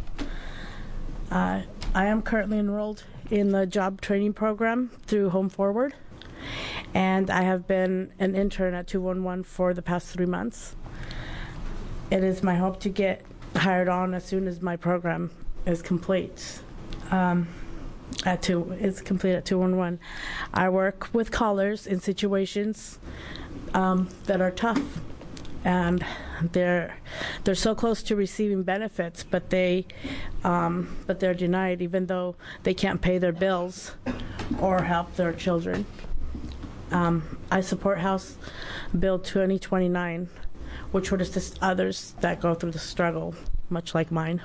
Uh, I am currently enrolled in the job training program through Home Forward, and I have been an intern at two one one for the past three months. It is my hope to get hired on as soon as my program is complete. Um, at two, it's complete at two one one. I work with callers in situations um, that are tough, and they're they're so close to receiving benefits, but they um, but they're denied, even though they can't pay their bills or help their children. Um, I support House Bill twenty twenty-nine, which would assist others that go through the struggle, much like mine.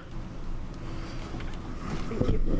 Thank you.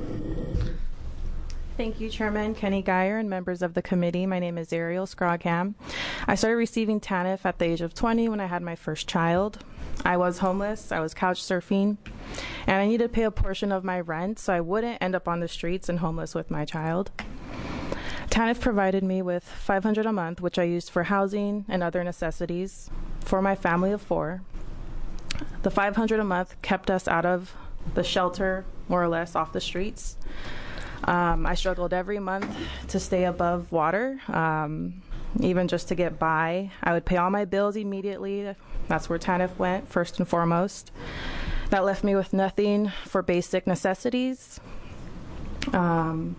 Thank you, Chairman Kenny Geyer and members of the committee. My name is Ariel Scrogham. I started receiving TANF at the age of twenty when I had my first child. I was homeless, I was couch surfing, and I needed to pay a portion of my rent so I wouldn't end up on the streets and homeless with my child. TANF provided me with five hundred dollars a month, which I used for housing and other necessities for my family of four. The five hundred dollars a month kept us out of the shelter, more or less, off the streets. Um, I struggled every month to stay above water, um, even just to get by. I would pay all my bills immediately. That's where TANF went, first and foremost. That left me with nothing for basic necessities. Um,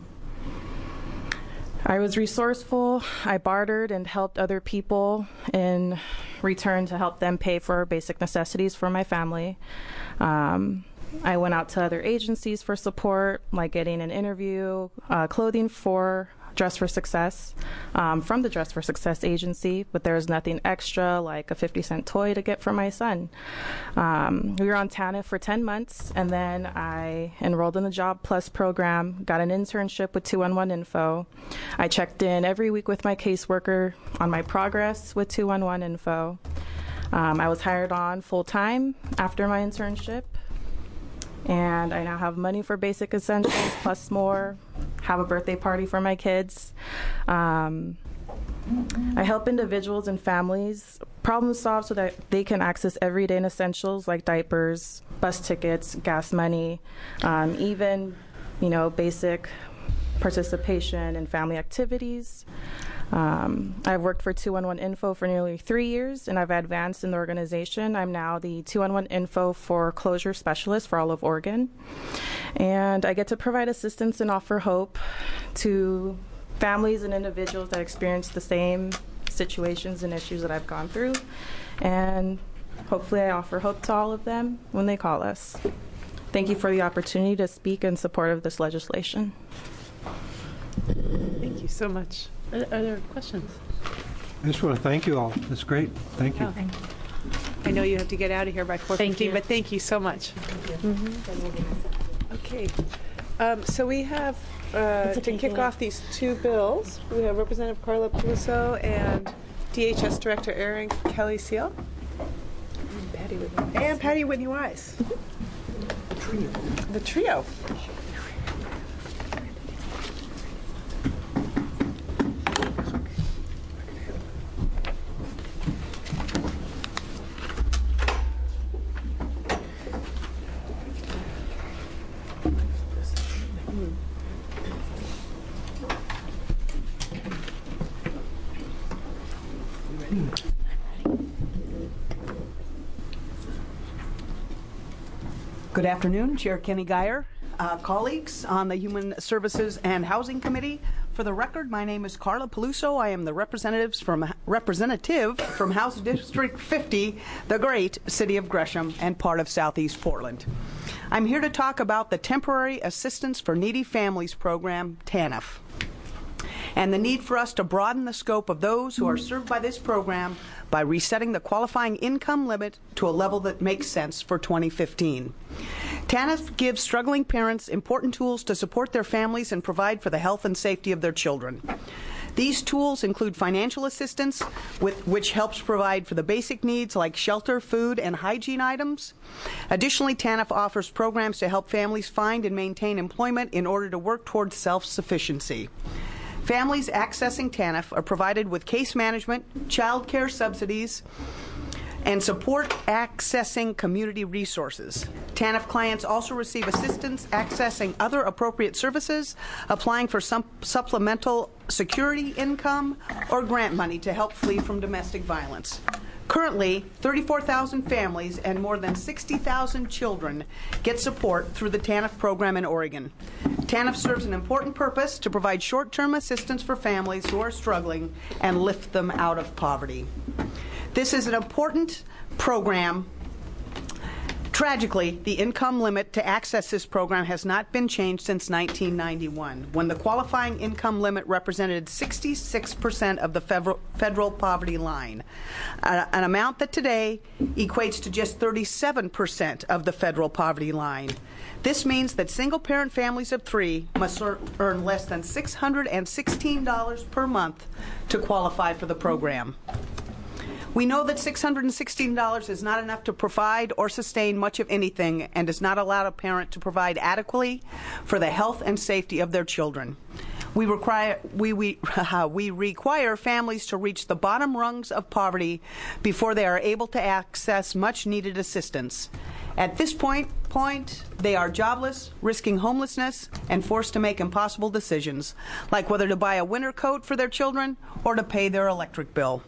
I was resourceful. I bartered and helped other people in return to help them pay for basic necessities for my family. Um, I went out to other agencies for support, like getting an interview, uh, clothing for Dress for Success, um, from the Dress for Success agency, but there was nothing extra, like a fifty cent toy to get for my son. Um, we were on TANF for ten months, and then I enrolled in the Job Plus program, got an internship with two one one Info. I checked in every week with my caseworker on my progress with two one one Info. Um, I was hired on full-time after my internship, and I now have money for basic essentials plus more, have a birthday party for my kids. Um, I help individuals and families problem solve so that they can access everyday essentials like diapers, bus tickets, gas money, um, even, you know, basic participation in family activities. Um, I've worked for two one one Info for nearly three years, and I've advanced in the organization. I'm now the two one one Info foreclosure specialist for all of Oregon. And I get to provide assistance and offer hope to families and individuals that experience the same situations and issues that I've gone through. And hopefully I offer hope to all of them when they call us. Thank you for the opportunity to speak in support of this legislation. Thank you so much. Are, are there questions? I just want to thank you all. That's great. Thank you. Oh, thank you. I know you have to get out of here by four fifteen, but thank you so much. Thank you. Mm-hmm. Okay. Um, so we have, uh, to kick off these two bills, we have Representative Carla Peluso and D H S Director Erin Kelly Seal. And Patty Whitney Wise. And Patty Whitney Wise. The trio. The trio. Good afternoon, Chair Kenny Geyer, uh, colleagues on the Human Services and Housing Committee. For the record, my name is Carla Peluso. I am the representatives from representative from House District fifty, the great city of Gresham, and part of Southeast Portland. I'm here to talk about the Temporary Assistance for Needy Families program, TANF, and the need for us to broaden the scope of those who are served by this program by resetting the qualifying income limit to a level that makes sense for twenty fifteen. TANF gives struggling parents important tools to support their families and provide for the health and safety of their children. These tools include financial assistance, with, which helps provide for the basic needs like shelter, food, and hygiene items. Additionally, TANF offers programs to help families find and maintain employment in order to work towards self-sufficiency. Families accessing TANF are provided with case management, child care subsidies, and support accessing community resources. TANF clients also receive assistance accessing other appropriate services, applying for some supplemental security income, or grant money to help flee from domestic violence. Currently, thirty-four thousand families and more than sixty thousand children get support through the TANF program in Oregon. TANF serves an important purpose to provide short-term assistance for families who are struggling and lift them out of poverty. This is an important program. Tragically, the income limit to access this program has not been changed since nineteen ninety-one, when the qualifying income limit represented sixty-six percent of the federal, federal poverty line, uh, an amount that today equates to just thirty-seven percent of the federal poverty line. This means that single-parent families of three must earn less than six hundred sixteen dollars per month to qualify for the program. We know that six hundred sixteen dollars is not enough to provide or sustain much of anything and does not allow a parent to provide adequately for the health and safety of their children. We require, we, we, we require families to reach the bottom rungs of poverty before they are able to access much-needed assistance. At this point, point, they are jobless, risking homelessness, and forced to make impossible decisions, like whether to buy a winter coat for their children or to pay their electric bill.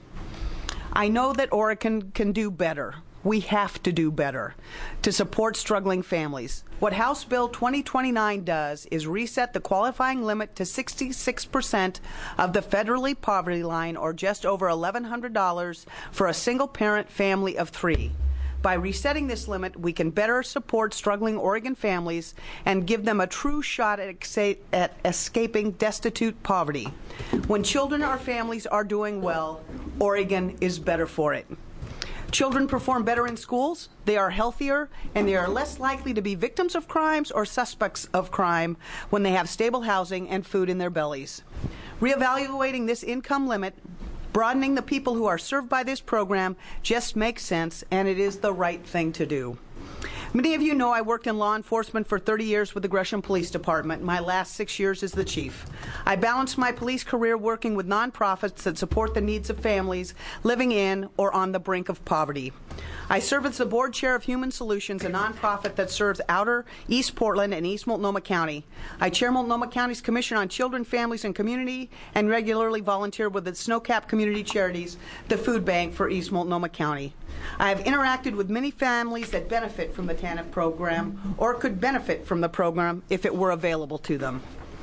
I know that Oregon can do better. We have to do better to support struggling families. What House Bill twenty twenty-nine does is reset the qualifying limit to sixty-six percent of the federally poverty line, or just over eleven hundred dollars for a single-parent family of three. By resetting this limit, we can better support struggling Oregon families and give them a true shot at, exa- at escaping destitute poverty. When children or families are doing well, Oregon is better for it. Children perform better in schools, they are healthier, and they are less likely to be victims of crimes or suspects of crime when they have stable housing and food in their bellies. Reevaluating this income limit, broadening the people who are served by this program, just makes sense, and it is the right thing to do. Many of you know I worked in law enforcement for thirty years with the Gresham Police Department. My last six years as the chief. I balanced my police career working with nonprofits that support the needs of families living in or on the brink of poverty. I serve as the board chair of Human Solutions, a nonprofit that serves outer East Portland and East Multnomah County. I chair Multnomah County's Commission on Children, Families, and Community, and regularly volunteer with the Snowcap Community Charities, the food bank for East Multnomah County. I have interacted with many families that benefit from the TANF program or could benefit from the program if it were available to them.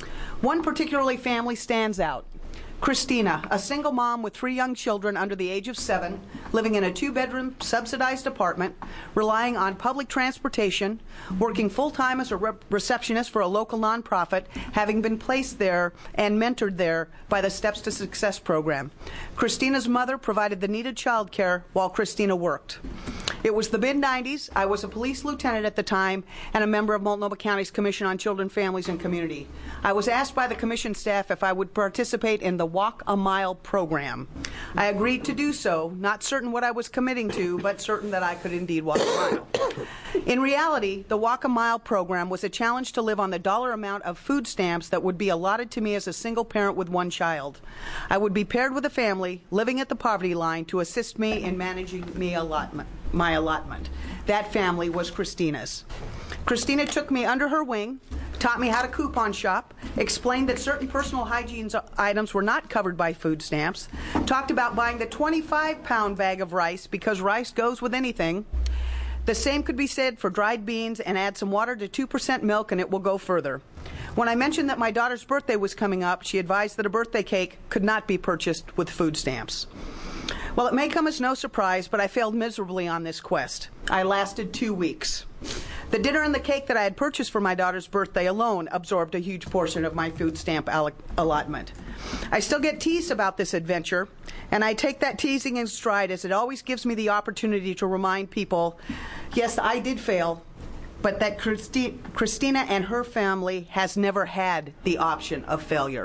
One particularly family stands out. Christina, a single mom with three young children under the age of seven, living in a two-bedroom subsidized apartment, relying on public transportation, working full-time as a re- receptionist for a local nonprofit, having been placed there and mentored there by the Steps to Success program. Christina's mother provided the needed child care while Christina worked. It was the mid nineties. I was a police lieutenant at the time and a member of Multnomah County's Commission on Children, Families, and Community. I was asked by the commission staff if I would participate in the Walk a Mile program. I agreed to do so, not certain what I was committing to, but certain that I could indeed walk a mile. In reality, the Walk a Mile program was a challenge to live on the dollar amount of food stamps that would be allotted to me as a single parent with one child. I would be paired with a family living at the poverty line to assist me in managing me allotment. my allotment. That family was Christina's. Christina took me under her wing, taught me how to coupon shop, explained that certain personal hygiene items were not covered by food stamps, talked about buying the twenty-five pound bag of rice because rice goes with anything. The same could be said for dried beans, and add some water to two percent milk and it will go further. When I mentioned that my daughter's birthday was coming up, she advised that a birthday cake could not be purchased with food stamps. Well, it may come as no surprise, but I failed miserably on this quest. I lasted two weeks. The dinner and the cake that I had purchased for my daughter's birthday alone absorbed a huge portion of my food stamp alloc- allotment. I still get teased about this adventure, and I take that teasing in stride, as it always gives me the opportunity to remind people, yes, I did fail, but that Christi- Christina and her family has never had the option of failure.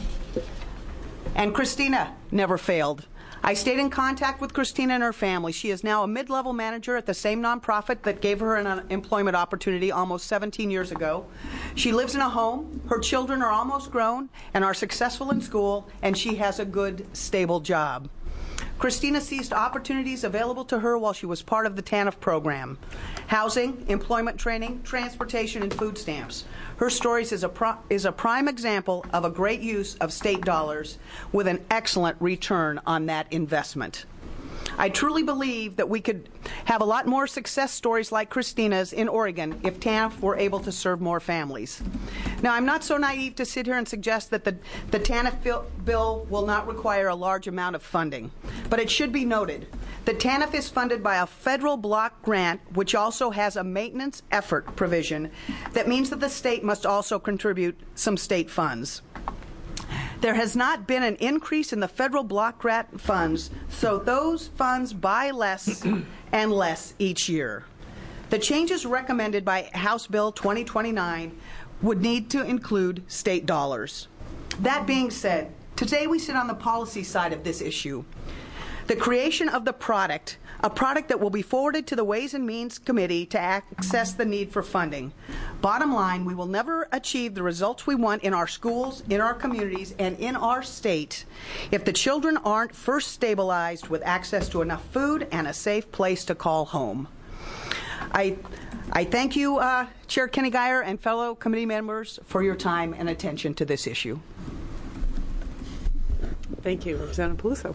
And Christina never failed. I stayed in contact with Christina and her family. She is now a mid-level manager at the same nonprofit that gave her an employment opportunity almost seventeen years ago. She lives in a home. Her children are almost grown and are successful in school, and she has a good, stable job. Christina seized opportunities available to her while she was part of the TANF program: housing, employment training, transportation, and food stamps. Her story is a, pro- is a prime example of a great use of state dollars with an excellent return on that investment. I truly believe that we could have a lot more success stories like Christina's in Oregon if TANF were able to serve more families. Now, I'm not so naive to sit here and suggest that the, the TANF bill will not require a large amount of funding, but it should be noted that TANF is funded by a federal block grant, which also has a maintenance effort provision that means that the state must also contribute some state funds. There has not been an increase in the federal block grant funds, so those funds buy less and less each year. The changes recommended by House Bill twenty twenty-nine would need to include state dollars. That being said, today we sit on the policy side of this issue. The creation of the product, a product that will be forwarded to the Ways and Means Committee to access the need for funding. Bottom line, we will never achieve the results we want in our schools, in our communities, and in our state if the children aren't first stabilized with access to enough food and a safe place to call home. I, I thank you, uh, Chair Kenny Guyer and fellow committee members, for your time and attention to this issue. Thank you, Representative Peluso.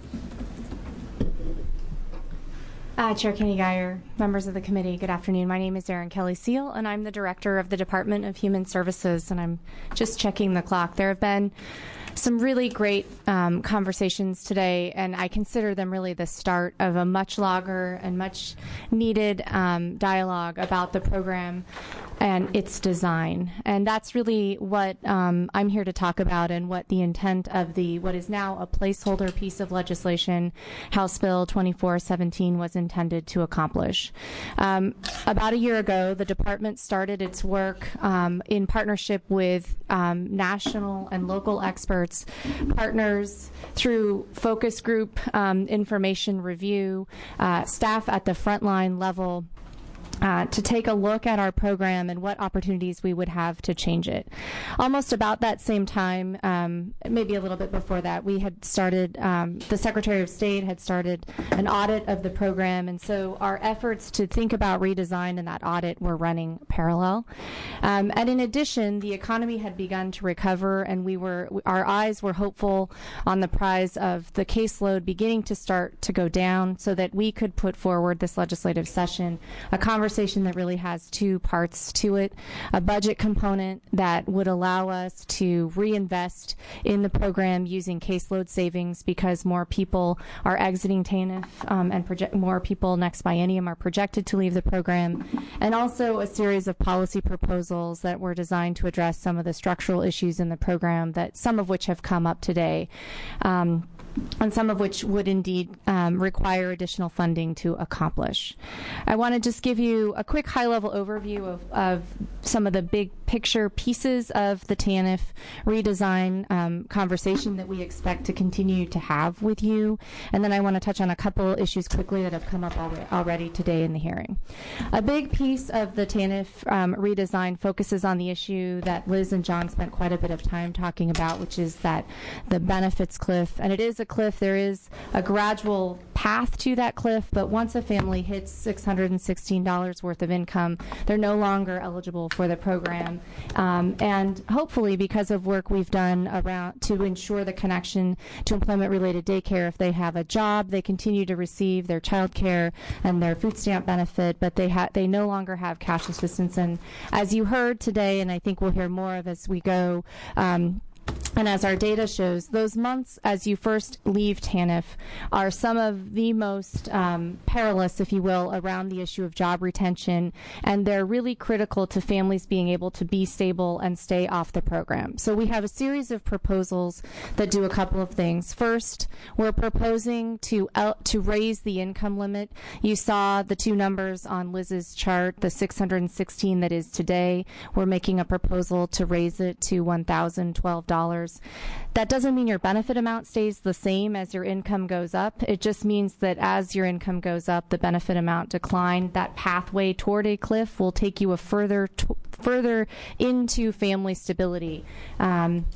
Uh, Chair Kenny Guyer, members of the committee, good afternoon. My name is Erin Kelly Seal, and I'm the director of the Department of Human Services, and I'm just checking the clock. There have been some really great um, conversations today, and I consider them really the start of a much longer and much needed um, dialogue about the program and its design. And that's really what um, I'm here to talk about, and what the intent of the what is now a placeholder piece of legislation, House Bill twenty-four seventeen, was intended to accomplish. Um, about a year ago, the department started its work um, in partnership with um, national and local experts, partners through focus group um, information review, uh, staff at the frontline level, Uh, to take a look at our program and what opportunities we would have to change it. Almost about that same time, um, maybe a little bit before that, we had started, um, the Secretary of State had started an audit of the program, and so our efforts to think about redesign and that audit were running parallel. Um, and in addition, the economy had begun to recover, and we were, our eyes were hopeful on the prize of the caseload beginning to start to go down, so that we could put forward this legislative session, a conversation that really has two parts to it: a budget component that would allow us to reinvest in the program using caseload savings, because more people are exiting TANF um, and project, more people next biennium are projected to leave the program, and also a series of policy proposals that were designed to address some of the structural issues in the program, that some of which have come up today. Um, and some of which would indeed um, require additional funding to accomplish. I want to just give you a quick high-level overview of, of some of the big picture pieces of the TANF redesign um, conversation that we expect to continue to have with you, and then I want to touch on a couple issues quickly that have come up already, already today in the hearing. A big piece of the TANF um, redesign focuses on the issue that Liz and John spent quite a bit of time talking about, which is that the benefits cliff, and it is a cliff. There is a gradual path to that cliff, but once a family hits six hundred sixteen dollars worth of income, they're no longer eligible for the program. Um, and hopefully, because of work we've done around to ensure the connection to employment-related daycare, if they have a job, they continue to receive their child care and their food stamp benefit, but they ha- they no longer have cash assistance. And as you heard today, and I think we'll hear more of as we go, um, and as our data shows, those months as you first leave TANF are some of the most um, perilous, if you will, around the issue of job retention, and they're really critical to families being able to be stable and stay off the program. So we have a series of proposals that do a couple of things. First, we're proposing to uh, to raise the income limit. You saw the two numbers on Liz's chart, the six hundred sixteen that is today. We're making a proposal to raise it to one thousand twelve dollars. That doesn't mean your benefit amount stays the same as your income goes up. It just means that as your income goes up, the benefit amount declines. That pathway toward a cliff will take you a further t- further into family stability. Um,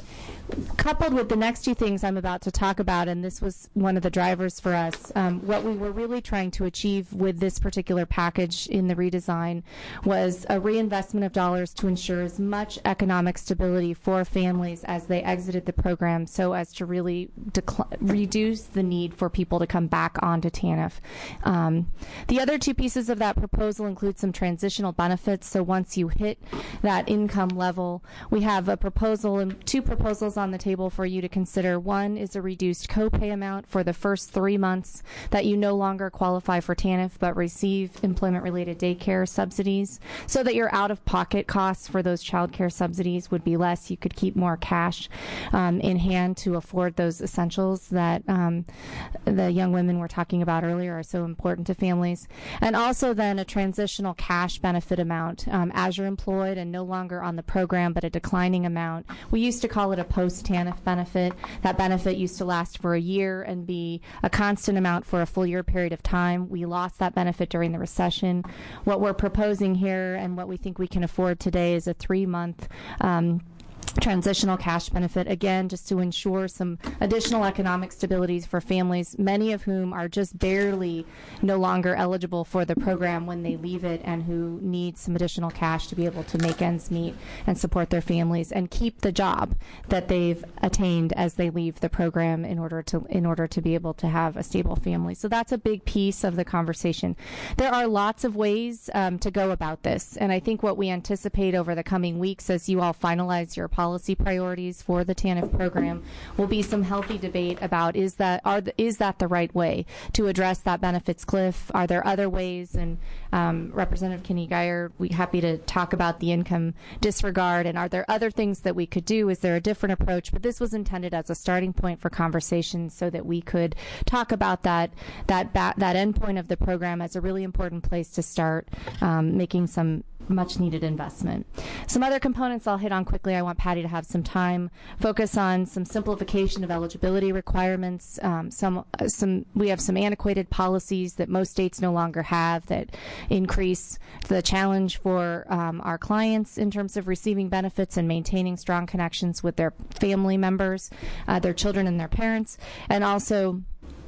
coupled with the next two things I'm about to talk about, and this was one of the drivers for us, um, what we were really trying to achieve with this particular package in the redesign was a reinvestment of dollars to ensure as much economic stability for families as they exited the program, so as to really decl- reduce the need for people to come back onto TANF. Um, the other two pieces of that proposal include some transitional benefits. So once you hit that income level, we have a proposal and two proposals on the table for you to consider. One is a reduced copay amount for the first three months that you no longer qualify for TANF but receive employment-related daycare subsidies, so that your out-of-pocket costs for those child care subsidies would be less. You could keep more cash um, in hand to afford those essentials that um, the young women were talking about earlier are so important to families. And also then a transitional cash benefit amount um, as you're employed and no longer on the program, but a declining amount. We used to call it a post-TANF benefit. That benefit used to last for a year and be a constant amount for a full year period of time. We lost that benefit during the recession. What we're proposing here and what we think we can afford today is a three-month um, transitional cash benefit, again, just to ensure some additional economic stabilities for families, many of whom are just barely no longer eligible for the program when they leave it, and who need some additional cash to be able to make ends meet and support their families and keep the job that they've attained as they leave the program in order to in order to be able to have a stable family. So that's a big piece of the conversation. There are lots of ways um, to go about this, and I think what we anticipate over the coming weeks as you all finalize your policy priorities for the TANF program will be some healthy debate about is that are the, is that the right way to address that benefits cliff? Are there other ways? And um, Representative Kinney Geyer, we're happy to talk about the income disregard, and are there other things that we could do? Is there a different approach? But this was intended as a starting point for conversation so that we could talk about that that ba- that end point of the program as a really important place to start um, making some much needed investment. Some other components I'll hit on quickly. I want Patty to have some time. Focus on some simplification of eligibility requirements. Um, some, uh, some, we have some antiquated policies that most states no longer have that increase the challenge for um, our clients in terms of receiving benefits and maintaining strong connections with their family members, uh, their children and their parents, and also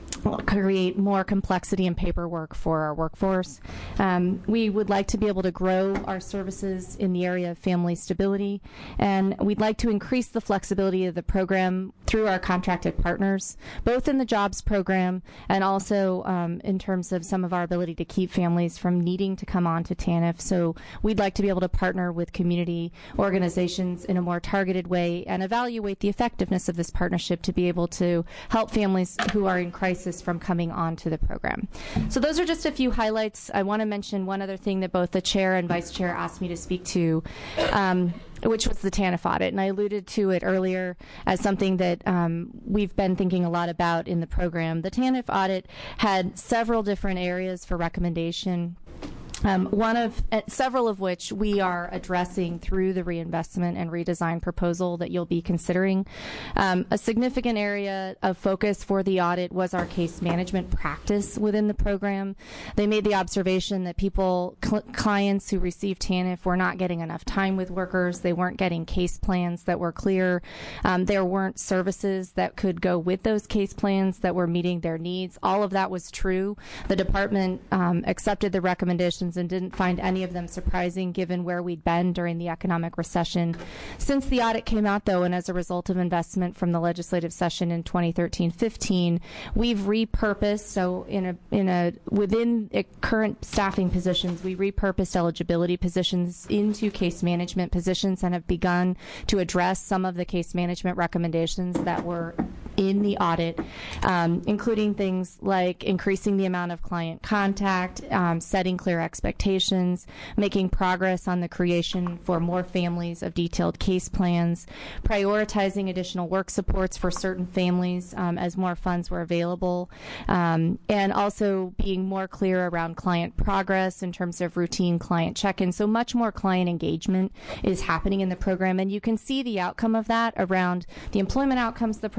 create more complexity and paperwork for our workforce. Um, we would like to be able to grow our services in the area of family stability, and we'd like to increase the flexibility of the program through our contracted partners, both in the jobs program and also um, in terms of some of our ability to keep families from needing to come on to TANF. So we'd like to be able to partner with community organizations in a more targeted way and evaluate the effectiveness of this partnership to be able to help families who are in crisis from coming onto the program. So those are just a few highlights. I want to mention one other thing that both the chair and vice chair asked me to speak to, um, which was the TANF audit. And I alluded to it earlier as something that um, we've been thinking a lot about in the program. The TANF audit had several different areas for recommendation. Um, one of uh, several of which we are addressing through the reinvestment and redesign proposal that you'll be considering. Um, a significant area of focus for the audit was our case management practice within the program. They made the observation that people, cl- clients who received TANF were not getting enough time with workers. They weren't getting case plans that were clear. Um, there weren't services that could go with those case plans that were meeting their needs. All of that was true. The department um, accepted the recommendations and didn't find any of them surprising given where we'd been during the economic recession. Since the audit came out, though, and as a result of investment from the legislative session in twenty thirteen fifteen, we've repurposed, so in a in a within a current staffing positions, we repurposed eligibility positions into case management positions and have begun to address some of the case management recommendations that were in the audit, um, including things like increasing the amount of client contact, um, setting clear expectations, making progress on the creation for more families of detailed case plans, prioritizing additional work supports for certain families um, as more funds were available, um, and also being more clear around client progress in terms of routine client check-ins. So much more client engagement is happening in the program, and you can see the outcome of that around the employment outcomes the program is now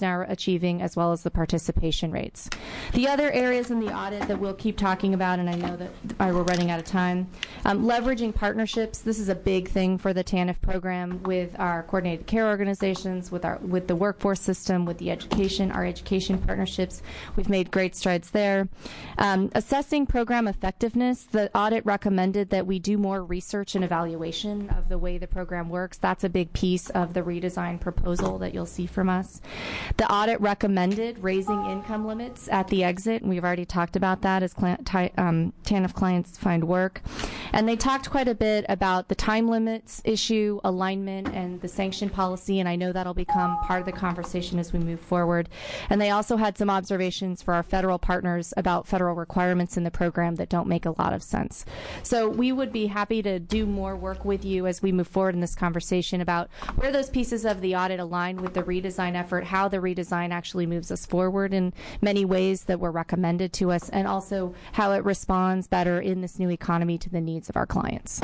now achieving, as well as the participation rates. The other areas in the audit that we'll keep talking about, and I know that uh, we're running out of time, um, leveraging partnerships. This is a big thing for the TANF program with our coordinated care organizations, with our with the workforce system, with the education, our education partnerships. We've made great strides there. Um, assessing program effectiveness, the audit recommended that we do more research and evaluation of the way the program works. That's a big piece of the redesign proposal that you'll see from us. The audit recommended raising income limits at the exit, and we've already talked about that as cli- t- um, TANF clients find work. And they talked quite a bit about the time limits issue, alignment, and the sanction policy, and I know that'll become part of the conversation as we move forward. And they also had some observations for our federal partners about federal requirements in the program that don't make a lot of sense. So we would be happy to do more work with you as we move forward in this conversation about where those pieces of the audit align with the redesign effort, how the redesign actually moves us forward in many ways that were recommended to us, and also how it responds better in this new economy to the needs of our clients.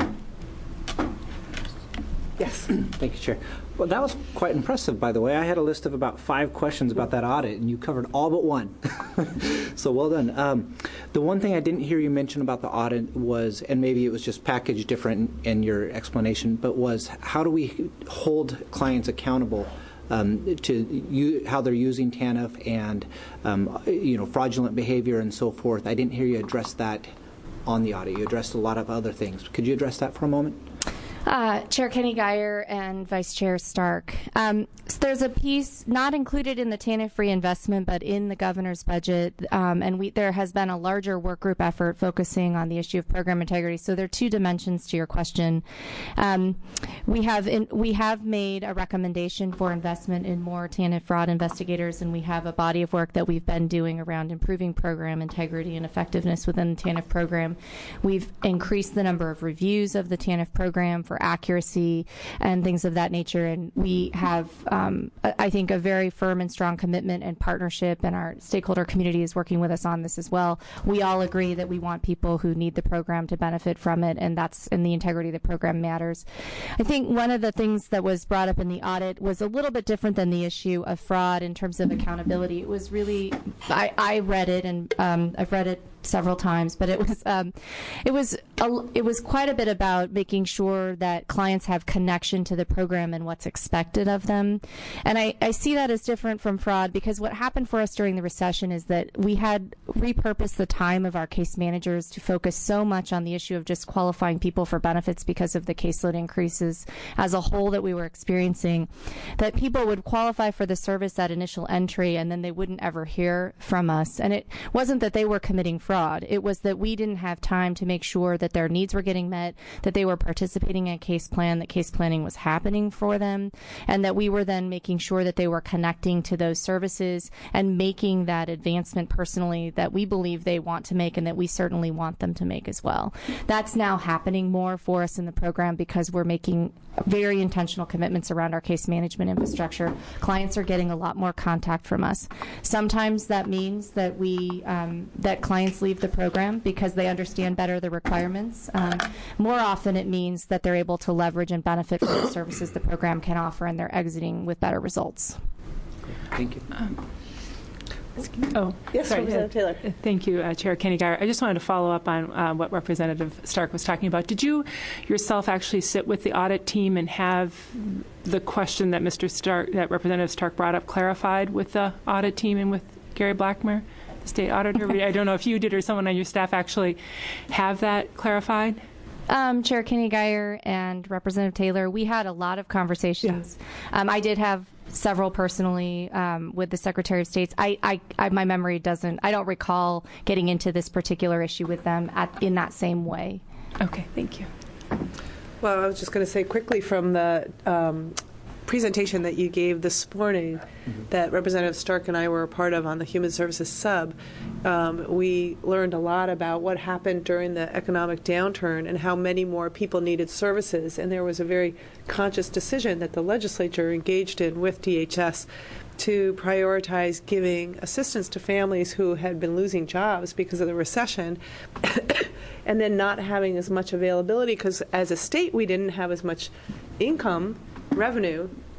Yes. Thank you, Chair. Well, that was quite impressive, by the way. I had a list of about five questions about that audit, and you covered all but one. So well done. Um, the one thing I didn't hear you mention about the audit was, and maybe it was just packaged different in your explanation, but was how do we hold clients accountable um, to you, how they're using TANF and um, you know, fraudulent behavior and so forth? I didn't hear you address that on the audit. You addressed a lot of other things. Could you address that for a moment? Uh, Chair Kenny Geyer and Vice Chair Stark. Um, so there's a piece not included in the TANF reinvestment, but in the governor's budget, um, and we, there has been a larger work group effort focusing on the issue of program integrity. So there are two dimensions to your question. Um, we have in, we have made a recommendation for investment in more TANF fraud investigators, and we have a body of work that we've been doing around improving program integrity and effectiveness within the TANF program. We've increased the number of reviews of the TANF program for accuracy and things of that nature. And we have, um, I think, a very firm and strong commitment and partnership, and our stakeholder community is working with us on this as well. We all agree that we want people who need the program to benefit from it, and that's in the integrity of the program matters. I think one of the things that was brought up in the audit was a little bit different than the issue of fraud in terms of accountability. It was really, I, I read it, and um, I've read it several times, but it was um, it was a, it was quite a bit about making sure that clients have connection to the program and what's expected of them. And I, I see that as different from fraud, because what happened for us during the recession is that we had repurposed the time of our case managers to focus so much on the issue of just qualifying people for benefits because of the caseload increases as a whole that we were experiencing, that people would qualify for the service at initial entry and then they wouldn't ever hear from us. And it wasn't that they were committing fraud. It was that we didn't have time to make sure that their needs were getting met, that they were participating in a case plan, that case planning was happening for them, and that we were then making sure that they were connecting to those services and making that advancement personally that we believe they want to make and that we certainly want them to make as well. That's now happening more for us in the program because we're making very intentional commitments around our case management infrastructure. Clients are getting a lot more contact from us. Sometimes that means that we um, that clients leave the program because they understand better the requirements. Um, more often it means that they're able to leverage and benefit from the services the program can offer, and they're exiting with better results. Thank you. Um, Oh, yes, sorry. Representative Taylor. Uh, thank you, uh, Chair Kenny Geyer. I just wanted to follow up on uh, what Representative Stark was talking about. Did you yourself actually sit with the audit team and have the question that Mister Stark, that Representative Stark brought up, clarified with the audit team and with Gary Blackmer, the state auditor? I don't know if you did or someone on your staff actually have that clarified. Um, Chair Kenny Geyer and Representative Taylor, we had a lot of conversations. Yeah. Um, I did have several personally um, with the Secretary of State. I, I, I, my memory doesn't, I don't recall getting into this particular issue with them at, in that same way. Okay, thank you. Well, I was just going to say quickly from the um, presentation that you gave this morning mm-hmm. that Representative Stark and I were a part of on the Human Services Sub, um, we learned a lot about what happened during the economic downturn and how many more people needed services. And there was a very conscious decision that the legislature engaged in with D H S to prioritize giving assistance to families who had been losing jobs because of the recession and then not having as much availability because as a state we didn't have as much income revenue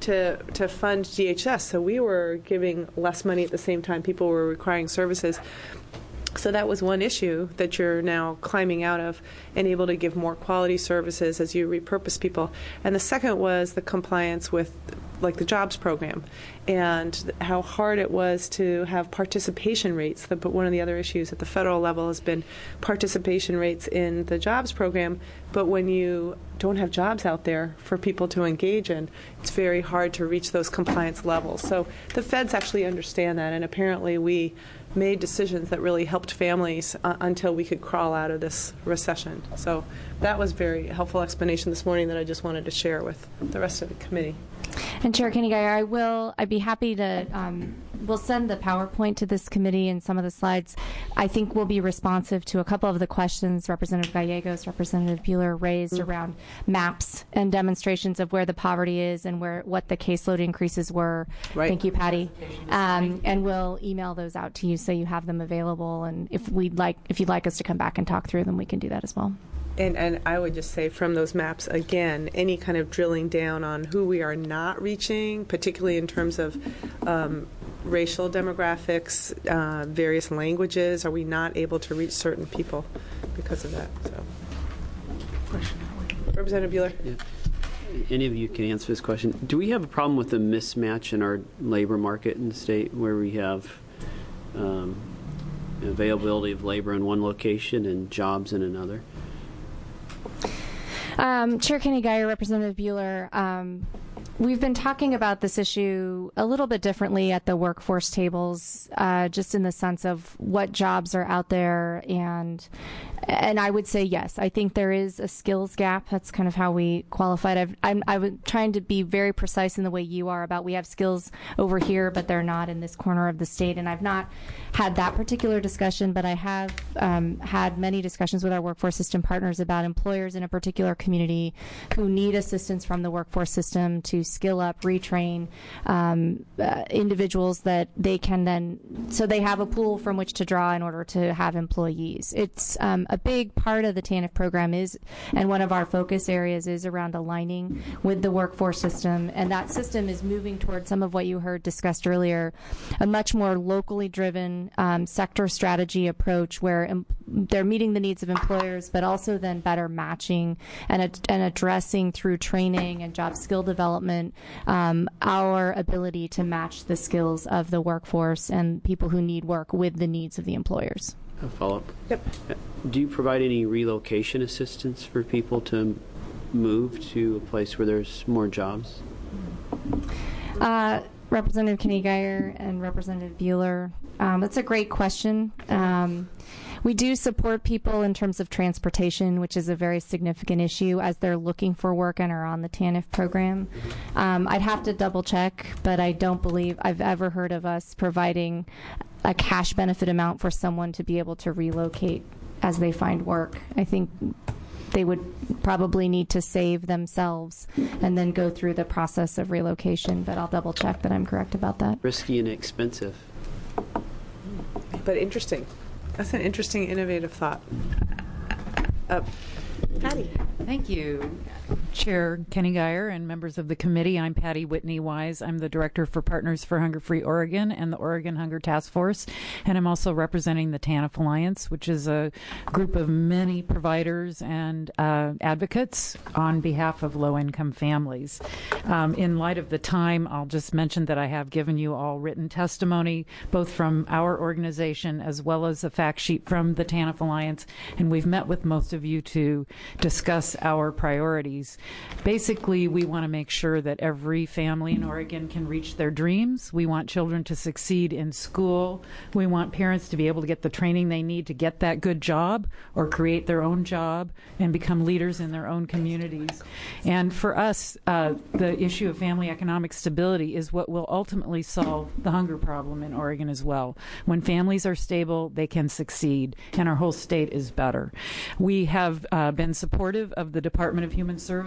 to to fund D H S. So we were giving less money at the same time people were requiring services. So that was one issue that you're now climbing out of and able to give more quality services as you repurpose people. And the second was the compliance with like the jobs program and how hard it was to have participation rates. The, but one of the other issues at the federal level has been participation rates in the jobs program. But when you don't have jobs out there for people to engage in, it's very hard to reach those compliance levels. So the feds actually understand that, and apparently we made decisions that really helped families uh, until we could crawl out of this recession. So that was very helpful explanation this morning that I just wanted to share with the rest of the committee. And Chair Kenny-Geyer, I will, I'd be happy to, um, we'll send the PowerPoint to this committee and some of the slides. I think we'll be responsive to a couple of the questions Representative Gallegos, Representative Bueller raised mm-hmm. around maps and demonstrations of where the poverty is and where what the caseload increases were. Right. Thank you, Patty. Um, and we'll email those out to you so you have them available. And if we'd like, if you'd like us to come back and talk through them, we can do that as well. And, and I would just say from those maps, again, any kind of drilling down on who we are not reaching, particularly in terms of um, racial demographics, uh, various languages, are we not able to reach certain people because of that? So, question. Representative Bueller. Yeah. Any of you can answer this question. Do we have a problem with the mismatch in our labor market in the state where we have um, availability of labor in one location and jobs in another? Um, Chair Kenny-Geyer, Representative Bueller, um, we've been talking about this issue a little bit differently at the workforce tables, uh, just in the sense of what jobs are out there. And and I would say, yes, I think there is a skills gap. That's kind of how we qualified. I've, I'm I was trying to be very precise in the way you are about we have skills over here, but they're not in this corner of the state. And I've not had that particular discussion, but I have um, had many discussions with our workforce system partners about employers in a particular community who need assistance from the workforce system to skill up, retrain um, uh, individuals that they can then, so they have a pool from which to draw in order to have employees. It's um, a big part of the TANF program is, and one of our focus areas is around aligning with the workforce system, and that system is moving towards some of what you heard discussed earlier, a much more locally driven um, sector strategy approach where em- they're meeting the needs of employers, but also then better matching and, ad- and addressing through training and job skill development um, our ability to match the skills of the workforce and people who need work with the needs of the employers. A follow-up. Yep. Do you provide any relocation assistance for people to move to a place where there's more jobs? Uh, Representative Kenny-Geyer and Representative Bueller, um, that's a great question. Um, we do support people in terms of transportation, which is a very significant issue as they're looking for work and are on the TANF program. Um, I'd have to double check, but I don't believe I've ever heard of us providing a cash benefit amount for someone to be able to relocate as they find work. I think they would probably need to save themselves and then go through the process of relocation, but I'll double check that I'm correct about that. Risky and expensive. But interesting. That's an interesting, innovative thought. Uh, Patty. Thank you, Chair Kenny-Geyer and members of the committee. I'm Patty Whitney Wise. I'm the Director for Partners for Hunger Free Oregon and the Oregon Hunger Task Force, and I'm also representing the TANF Alliance, which is a group of many providers and uh, advocates on behalf of low-income families. Um, in light of the time, I'll just mention that I have given you all written testimony, both from our organization as well as a fact sheet from the TANF Alliance, and we've met with most of you to discuss our priorities. Basically, we want to make sure that every family in Oregon can reach their dreams. We want children to succeed in school. We want parents to be able to get the training they need to get that good job or create their own job and become leaders in their own communities. And for us, uh, the issue of family economic stability is what will ultimately solve the hunger problem in Oregon as well. When families are stable, they can succeed, and our whole state is better. We have uh, been supportive of the Department of Human Services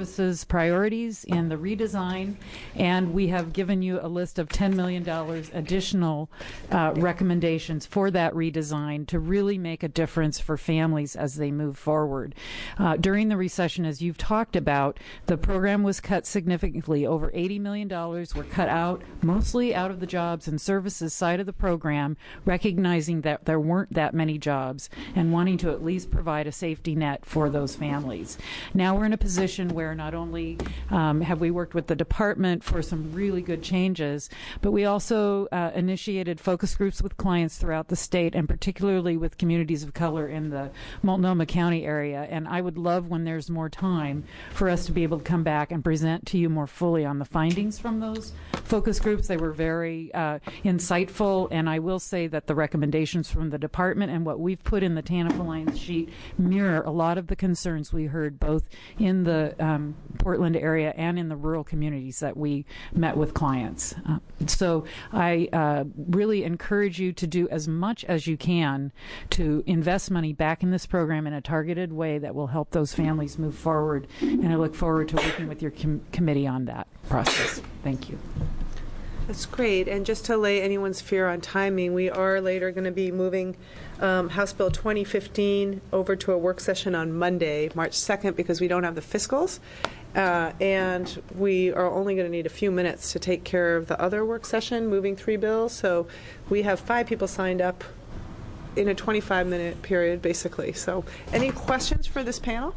Services priorities in the redesign, and we have given you a list of ten million dollars additional uh, recommendations for that redesign to really make a difference for families as they move forward. Uh, during the recession, as you've talked about, the program was cut significantly. Over eighty million dollars were cut out, mostly out of the jobs and services side of the program, recognizing that there weren't that many jobs and wanting to at least provide a safety net for those families. Now we're in a position where not only um, have we worked with the department for some really good changes, but we also uh, initiated focus groups with clients throughout the state, and particularly with communities of color in the Multnomah County area. And I would love, when there's more time, for us to be able to come back and present to you more fully on the findings from those focus groups. They were very uh, insightful, and I will say that the recommendations from the department and what we've put in the TANF Alliance sheet mirror a lot of the concerns we heard both in the um, Portland area and in the rural communities that we met with clients. Uh, so I uh, really encourage you to do as much as you can to invest money back in this program in a targeted way that will help those families move forward, and I look forward to working with your com- committee on that process. Thank you. That's great. And just to lay anyone's fear on timing, we are later going to be moving um, House Bill twenty fifteen over to a work session on Monday, March second, because we don't have the fiscals. Uh, and we are only going to need a few minutes to take care of the other work session, moving three bills. So we have five people signed up in a twenty-five minute period, basically. So any questions for this panel?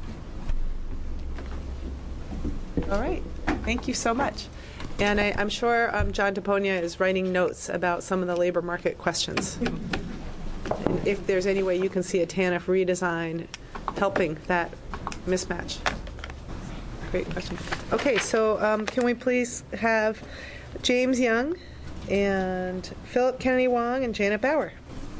All right. Thank you so much. And I, I'm sure um, John Taponia is writing notes about some of the labor market questions. And if there's any way you can see a TANF redesign helping that mismatch. Great question. Okay, so um, can we please have James Young and Philip Kennedy Wong and Janet Bauer.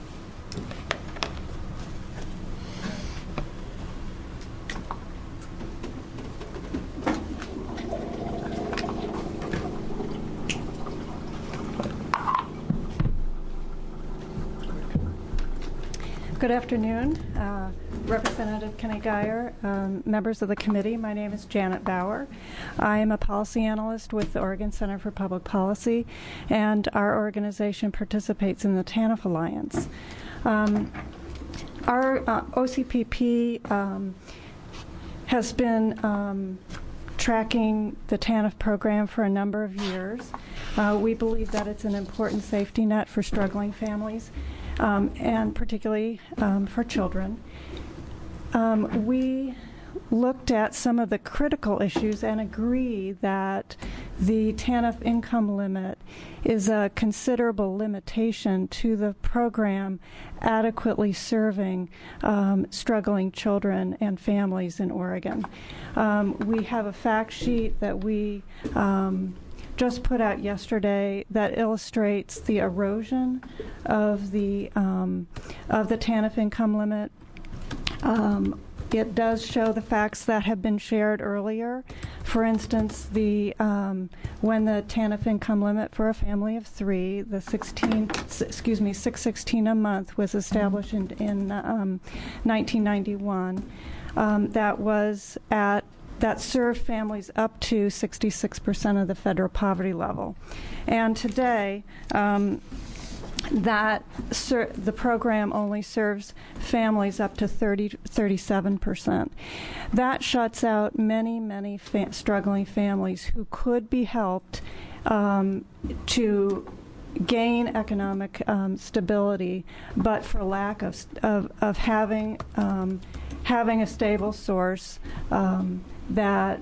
Good afternoon, uh, Representative Kenny Geyer, um, members of the committee. My name is Janet Bauer. I am a policy analyst with the Oregon Center for Public Policy, and our organization participates in the TANF Alliance. Um, our uh, O C P P um, has been um, tracking the TANF program for a number of years. Uh, we believe that it's an important safety net for struggling families. Um, and particularly um, for children. Um, we looked at some of the critical issues and agree that the TANF income limit is a considerable limitation to the program adequately serving um, struggling children and families in Oregon. Um, we have a fact sheet that we um, just put out yesterday that illustrates the erosion of the um, of the TANF income limit. Um, it does show the facts that have been shared earlier. For instance, the um, when the TANF income limit for a family of three, the sixteen, excuse me, six sixteen a month was established in, in um, nineteen ninety-one. Um, that was at that served families up to sixty-six percent of the federal poverty level. And today, um, that ser- the program only serves families up to thirty, thirty-seven percent. That shuts out many, many fa- struggling families who could be helped um, to gain economic um, stability, but for lack of, of, of having, um, having a stable source um, that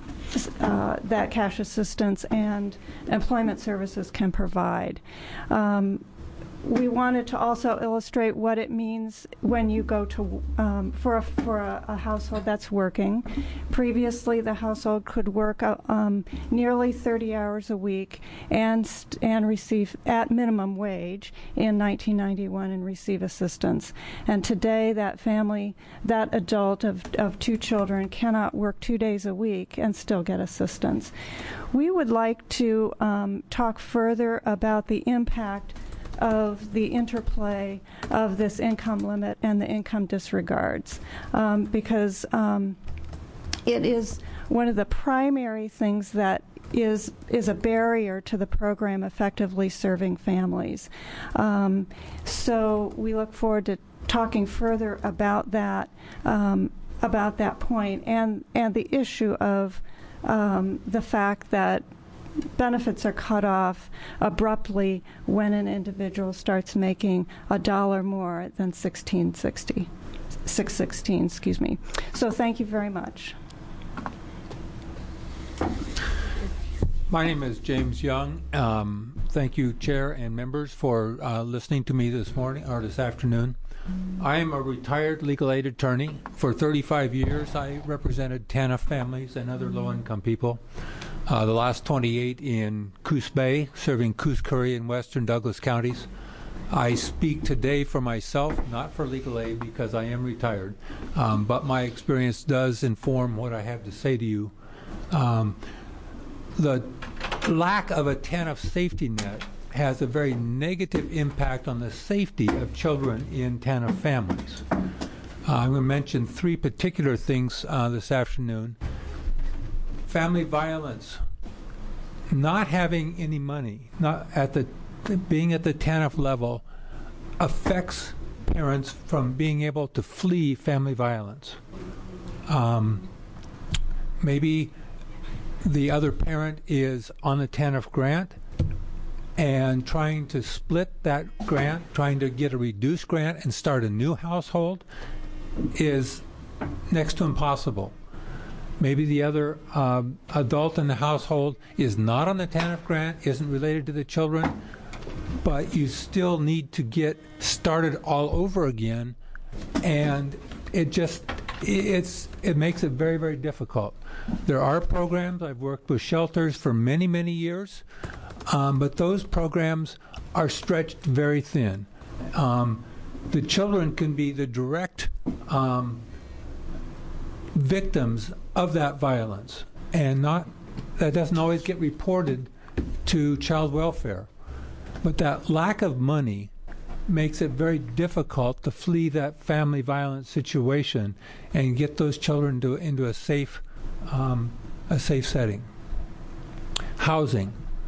uh, that cash assistance and employment services can provide. Um, we wanted to also illustrate what it means when you go to um, for a, for a, a household that's working. Previously, the household could work uh, um, nearly thirty hours a week and st- and receive at minimum wage in nineteen ninety-one and receive assistance. And today, that family, that adult of of two children, cannot work two days a week and still get assistance. We would like to um, talk further about the impact of the interplay of this income limit and the income disregards, um, because um, it is one of the primary things that is is a barrier to the program effectively serving families. Um, so we look forward to talking further about that um, about that point and and the issue of um, the fact that benefits are cut off abruptly when an individual starts making a dollar more than sixteen sixty, six sixteen, excuse me. So thank you very much. My name is James Young. Um, thank you, Chair and members, for uh, listening to me this morning or this afternoon. I am a retired legal aid attorney. For thirty-five years, I represented TANF families and other low-income people. Uh, the last twenty-eight in Coos Bay, serving Coos, Curry, and Western Douglas counties. I speak today for myself, not for legal aid, because I am retired. Um, but my experience does inform what I have to say to you. Um, the lack of a TANF safety net has a very negative impact on the safety of children in TANF families. Uh, I'm going to mention three particular things uh, this afternoon. Family violence, not having any money, not at the being at the TANF level, affects parents from being able to flee family violence. Um, maybe the other parent is on the TANF grant and trying to split that grant, trying to get a reduced grant and start a new household is next to impossible. Maybe the other um, adult in the household is not on the TANF grant, isn't related to the children, but you still need to get started all over again, and it just it's it makes it very, very difficult. There are programs. I've worked with shelters for many, many years, um, but those programs are stretched very thin. Um, the children can be the direct um, victims of that violence, and not that doesn't always get reported to child welfare. But that lack of money makes it very difficult to flee that family violence situation and get those children to, into a safe, um, a safe setting. Housing.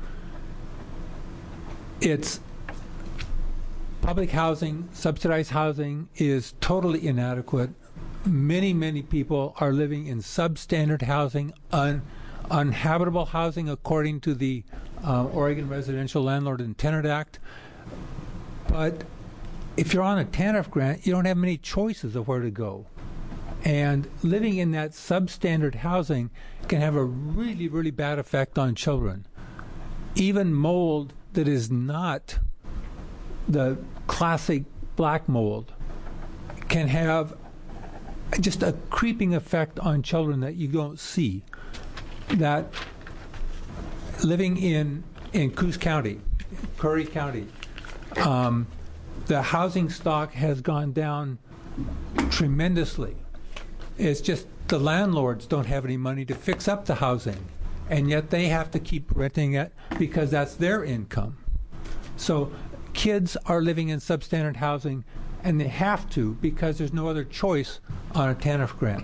It's public housing, subsidized housing is totally inadequate. Many, many people are living in substandard housing, un, uninhabitable housing according to the uh, Oregon Residential Landlord and Tenant Act. But if you're on a TANF grant, you don't have many choices of where to go. And living in that substandard housing can have a really, really bad effect on children. Even mold that is not the classic black mold can have just a creeping effect on children that you don't see. That living in, in Coos County, Curry County, um, the housing stock has gone down tremendously. It's just the landlords don't have any money to fix up the housing, and yet they have to keep renting it because that's their income. So kids are living in substandard housing, and they have to because there's no other choice on a TANF grant.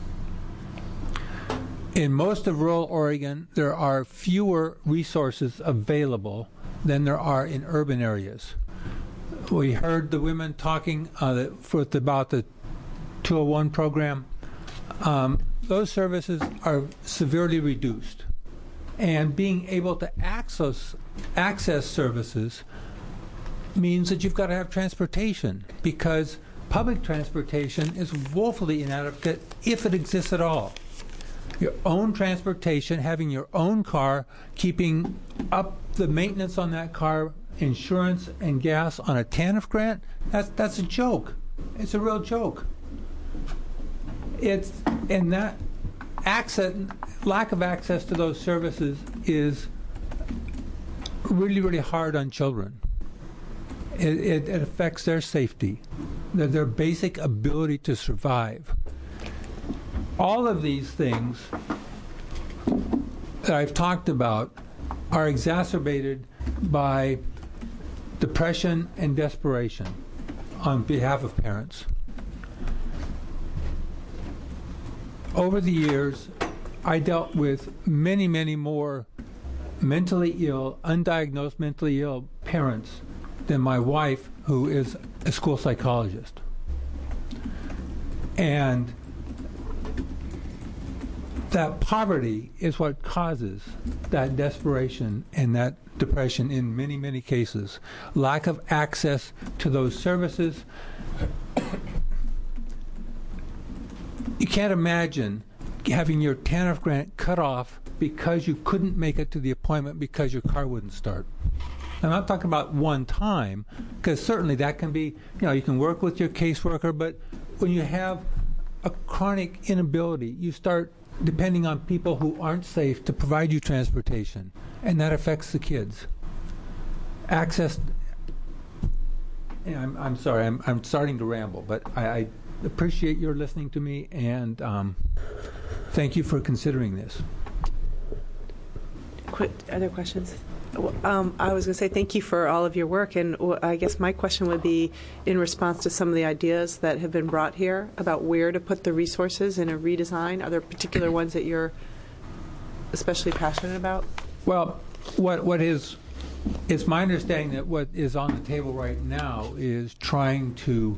In most of rural Oregon, there are fewer resources available than there are in urban areas. We heard the women talking uh, for, about the two oh one program. Um, those services are severely reduced. And being able to access, access services means that you've got to have transportation, because public transportation is woefully inadequate if it exists at all. Your own transportation, having your own car, keeping up the maintenance on that car, insurance and gas on a TANF grant, that's that's a joke. It's a real joke. It's and that access, lack of access to those services is really, really hard on children. It, it, it affects their safety, their, their basic ability to survive. All of these things that I've talked about are exacerbated by depression and desperation on behalf of parents. over the years, I dealt with many, many more mentally ill, undiagnosed mentally ill parents than my wife, who is a school psychologist. And that poverty is what causes that desperation and that depression in many, many cases. Lack of access to those services. You can't imagine having your TANF grant cut off because you couldn't make it to the appointment because your car wouldn't start. I'm not talking about one time, because certainly that can be, you know, you can work with your caseworker, but when you have a chronic inability, you start depending on people who aren't safe to provide you transportation, and that affects the kids. Access, yeah, I'm, I'm sorry, I'm, I'm starting to ramble, but I, I appreciate your listening to me, and um, thank you for considering this. Quick, other questions? Um, I was going to say thank you for all of your work, and I guess my question would be in response to some of the ideas that have been brought here about where to put the resources in a redesign. Are there particular ones that you're especially passionate about? Well, what what is it's my understanding that what is on the table right now is trying to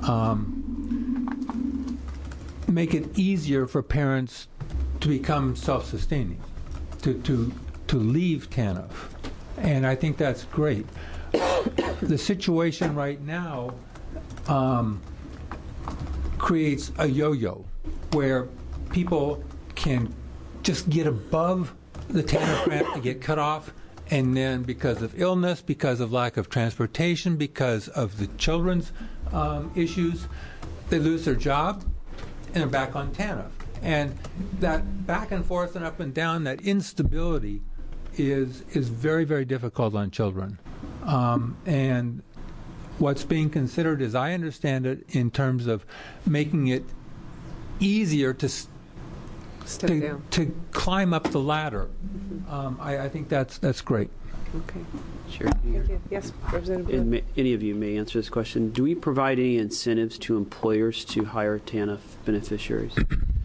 um, make it easier for parents to become self-sustaining, to to to leave TANF. And I think that's great. The situation right now um, creates a yo-yo where people can just get above the TANF grant and get cut off, and then because of illness, because of lack of transportation, because of the children's um, issues, they lose their job and they're back on TANF. And that back and forth and up and down, that instability is is very, very difficult on children. Um, and what's being considered, as I understand it, in terms of making it easier to Step to, down. to climb up the ladder, um, I, I think that's that's great. Okay. Sure. Thank you. Yes, Representative And Blue. may, any of you may answer this question. Do we provide any incentives to employers to hire TANF beneficiaries?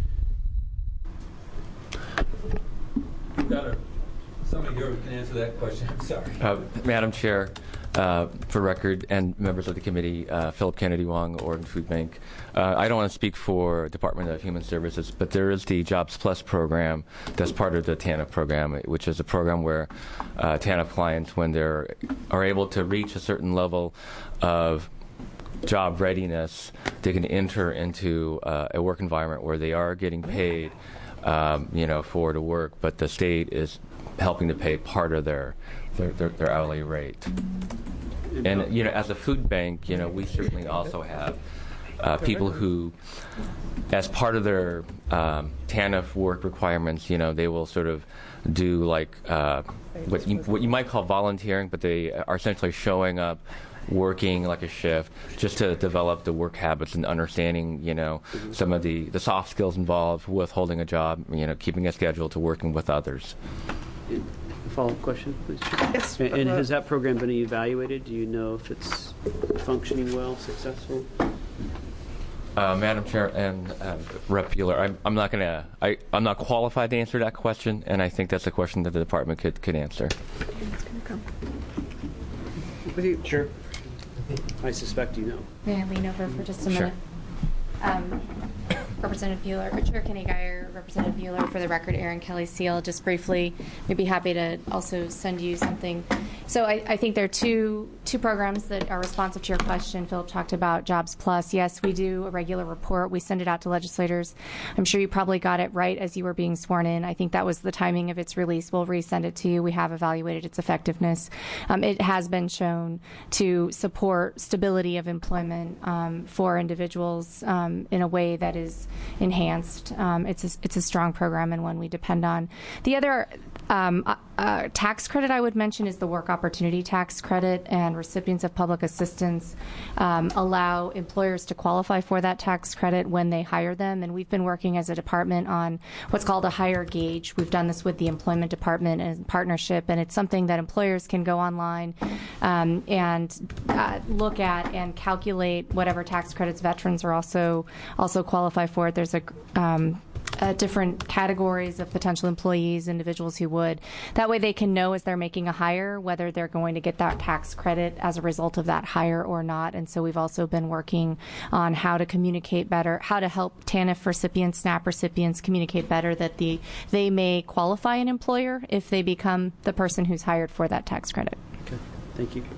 Got a, somebody here who can answer that question. I'm sorry. Uh, Madam Chair, uh, for record, and members of the committee, uh, Philip Kennedy Wong, Oregon Food Bank. Uh, I don't want to speak for Department of Human Services, but there is the Jobs Plus program that's part of the TANF program, which is a program where uh, TANF clients, when they are able to reach a certain level of job readiness, they can enter into uh, a work environment where they are getting paid Um, you know, for to work, but the state is helping to pay part of their their, their, their hourly rate. And you know, as a food bank, you know, we certainly also have uh, people who, as part of their um, TANF work requirements, you know, they will sort of do like uh, what you, what you might call volunteering, but they are essentially showing up, working like a shift, just to develop the work habits and understanding, you know, some of the, the soft skills involved with holding a job, you know, keeping a schedule, to working with others. Follow-up question, please. Yes. And, and has that program been evaluated? Do you know if it's functioning well, successful? Uh, Madam Chair and uh, Rep Bueller, I'm, I'm not going to, I'm not qualified to answer that question, and I think that's a question that the department could, could answer. It's going to come. Would you, sure. I suspect you know. May I lean over for just a Sure. minute? Um, Representative Bueller, or Chair Kenny Geyer, Representative Bueller, for the record, Erin Kelly Seal, just briefly, we'd be happy to also send you something. So I, I think there are two two programs that are responsive to your question. Philip talked about Jobs Plus. Yes, we do a regular report. We send it out to legislators. I'm sure you probably got it right as you were being sworn in. I think that was the timing of its release. We'll resend it to you. We have evaluated its effectiveness. Um, it has been shown to support stability of employment um, for individuals um, in a way that is enhanced. Um, it's a, it's a strong program and one we depend on. The other um, uh, uh, tax credit I would mention is the Work Opportunity Tax Credit, and recipients of public assistance um, allow employers to qualify for that tax credit when they hire them. And we've been working as a department on what's called a hire gauge. We've done this with the Employment Department in partnership, and it's something that employers can go online um, and uh, look at and calculate whatever tax credits veterans are also also qualify for. There's a um, uh, different categories of potential employees, individuals who would. That way they can know as they're making a hire whether they're going to get that tax credit as a result of that hire or not. And so we've also been working on how to communicate better, how to help TANF recipients, SNAP recipients communicate better that the they may qualify an employer if they become the person who's hired for that tax credit. Okay, thank you.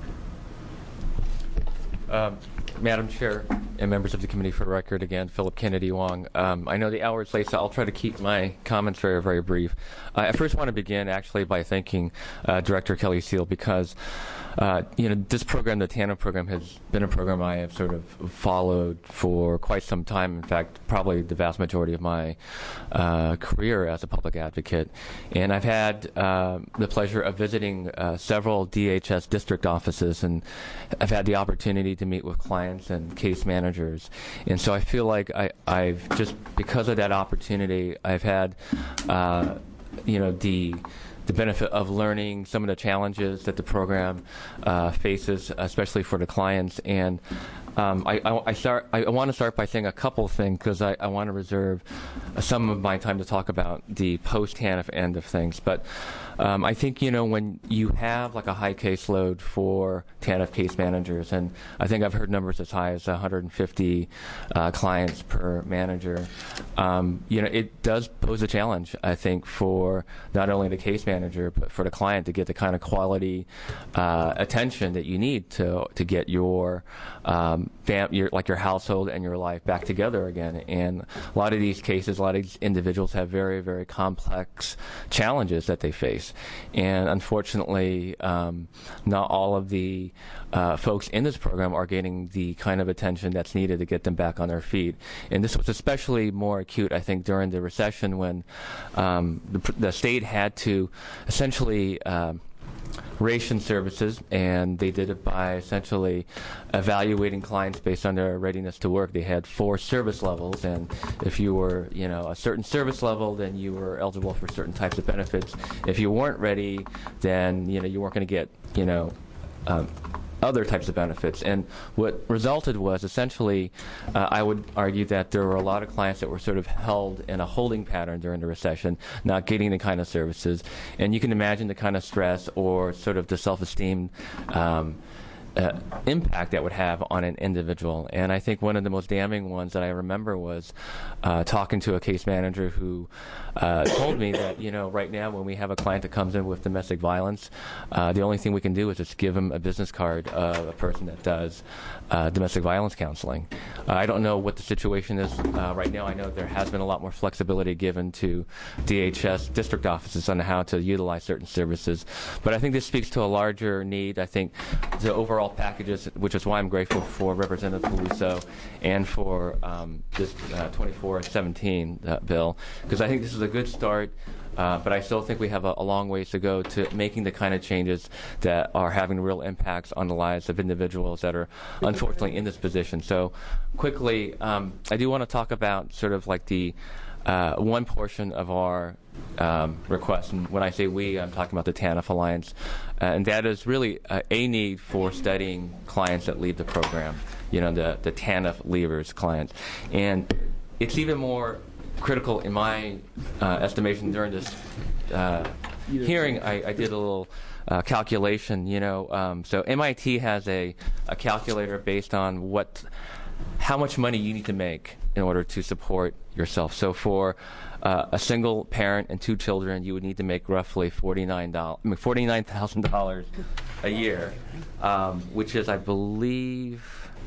Um, Madam Chair and members of the committee, for the record, again, Philip Kennedy Wong. Um, I know the hour is late, so I'll try to keep my comments very, very brief. Uh, I first want to begin, actually, by thanking uh, Director Kelly Seal because, uh, you know, this program, the TANF program, has been a program I have sort of followed for quite some time. In fact, probably the vast majority of my uh, career as a public advocate. And I've had uh, the pleasure of visiting uh, several D H S district offices, and I've had the opportunity to meet with clients and case managers. And so I feel like I, I've just, because of that opportunity, I've had, uh, you know, the the benefit of learning some of the challenges that the program uh, faces, especially for the clients. And um, I, I, I, start, I want to start by saying a couple of things because I, I want to reserve some of my time to talk about the post-TANF end of things. But um, I think, you know, when you have like a high caseload for TANF case managers, and I think I've heard numbers as high as one hundred fifty uh, clients per manager, um, you know, it does pose a challenge, I think, for not only the case manager, but for the client to get the kind of quality uh, attention that you need to to get your, um, fam- your like your household and your life back together again. And a lot of these cases, a lot of these individuals have very, very complex challenges that they face. And unfortunately, um, not all of the uh, folks in this program are getting the kind of attention that's needed to get them back on their feet. And this was especially more acute, I think, during the recession when um, the, the state had to essentially um, ration services, and they did it by essentially evaluating clients based on their readiness to work. They had four service levels, and if you were, you know, a certain service level, then you were eligible for certain types of benefits. If you weren't ready, then, you know, you weren't going to get, you know, um, other types of benefits. And what resulted was essentially, uh, I would argue that there were a lot of clients that were sort of held in a holding pattern during the recession, not getting the kind of services. And you can imagine the kind of stress or sort of the self-esteem um, Uh, impact that would have on an individual. And I think one of the most damning ones that I remember was uh, talking to a case manager who uh, told me that, you know, right now when we have a client that comes in with domestic violence, uh, the only thing we can do is just give them a business card of a person that does uh, domestic violence counseling. Uh, I don't know what the situation is uh, right now. I know there has been a lot more flexibility given to D H S district offices on how to utilize certain services. But I think this speaks to a larger need. I think the overall packages, which is why I'm grateful for Representative Peluso and for um, this uh, twenty-four seventeen uh, bill, because I think this is a good start, uh, but I still think we have a, a long ways to go to making the kind of changes that are having real impacts on the lives of individuals that are unfortunately in this position. So quickly, um, I do want to talk about sort of like the uh, one portion of our Um, request. And when I say we, I'm talking about the TANF Alliance. Uh, and that is really uh, a need for studying clients that leave the program, you know, the, the TANF leavers clients. And it's even more critical in my uh, estimation during this uh, hearing. I, I did a little uh, calculation, you know. Um, so M I T has a, a calculator based on what, how much money you need to make in order to support yourself. So for Uh, a single parent and two children, you would need to make roughly forty-nine dollars, I mean, forty-nine thousand dollars a year, um, which is, I believe,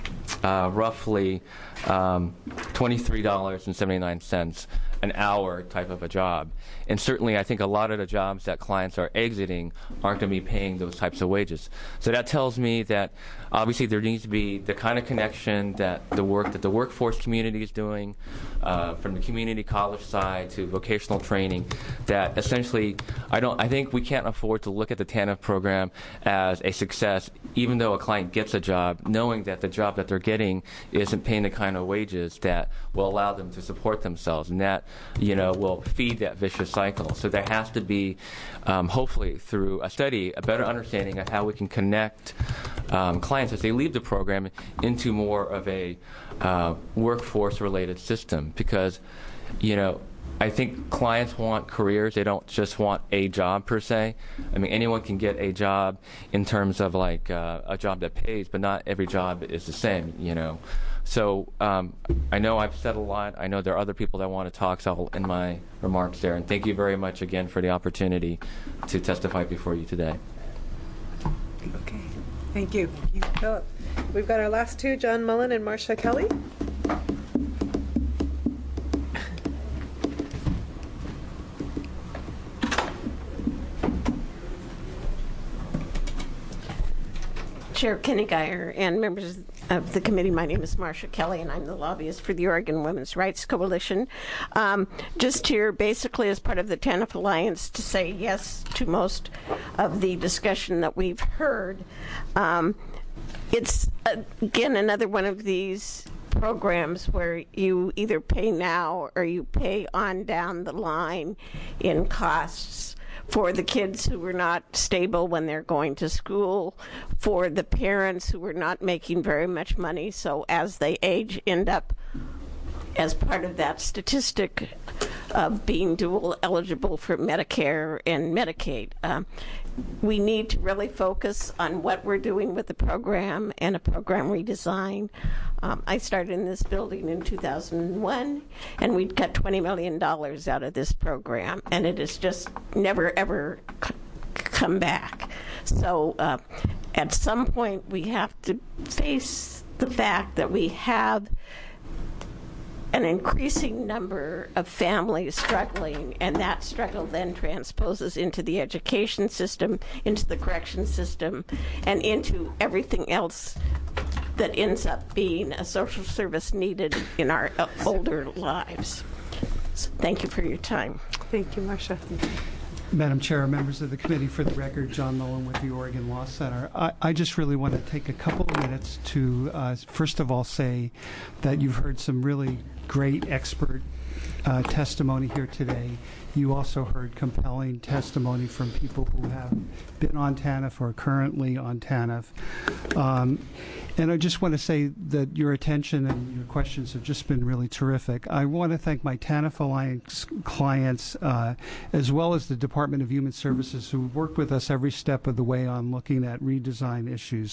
uh, roughly um, twenty-three dollars and seventy-nine cents an hour type of a job. And certainly I think a lot of the jobs that clients are exiting aren't going to be paying those types of wages. So that tells me that obviously there needs to be the kind of connection that the work that the workforce community is doing, uh, from the community college side to vocational training, that essentially I don't I think we can't afford to look at the TANF program as a success, even though a client gets a job, knowing that the job that they're getting isn't paying the kind of wages that will allow them to support themselves, and that, you know, will feed that vicious cycle. So there has to be, um, hopefully through a study, a better understanding of how we can connect um, clients as they leave the program into more of a uh, workforce-related system, because, you know, I think clients want careers. They don't just want a job per se. I mean, anyone can get a job in terms of like uh, a job that pays, but not every job is the same, you know. So um, I know I've said a lot. I know there are other people that want to talk, so I'll end my remarks there. And thank you very much again for the opportunity to testify before you today. Okay. Thank you. Thank you, Philip. We've got our last two, John Mullen and Marcia Kelly. Chair Kenny Geyer and members of the committee, my name is Marcia Kelly, and I'm the lobbyist for the Oregon Women's Rights Coalition. Um, just here, basically, as part of the TANF Alliance, to say yes to most of the discussion that we've heard. Um, it's, uh, again, another one of these programs where you either pay now or you pay on down the line in costs for the kids who were not stable when they're going to school, for the parents who were not making very much money, so as they age, end up as part of that statistic of being dual eligible for Medicare and Medicaid. Um, we need to really focus on what we're doing with the program and a program redesign. Um, I started in this building in two thousand one, and we got twenty million dollars out of this program, and it has just never, ever c- come back. So uh, at some point, we have to face the fact that we have an increasing number of families struggling, and that struggle then transposes into the education system, into the correction system, and into everything else that ends up being a social service needed in our uh, older lives. So thank you for your time. Thank you, Marcia. Madam Chair, members of the committee, for the record, John Mullen with the Oregon Law Center. I, I just really want to take a couple of minutes to, uh, first of all, say that you've heard some really great expert uh, testimony here today. You also heard compelling testimony from people who have been on TANF or are currently on TANF. Um, and I just want to say that your attention and your questions have just been really terrific. I want to thank my TANF Alliance clients, uh, as well as the Department of Human Services, who worked with us every step of the way on looking at redesign issues.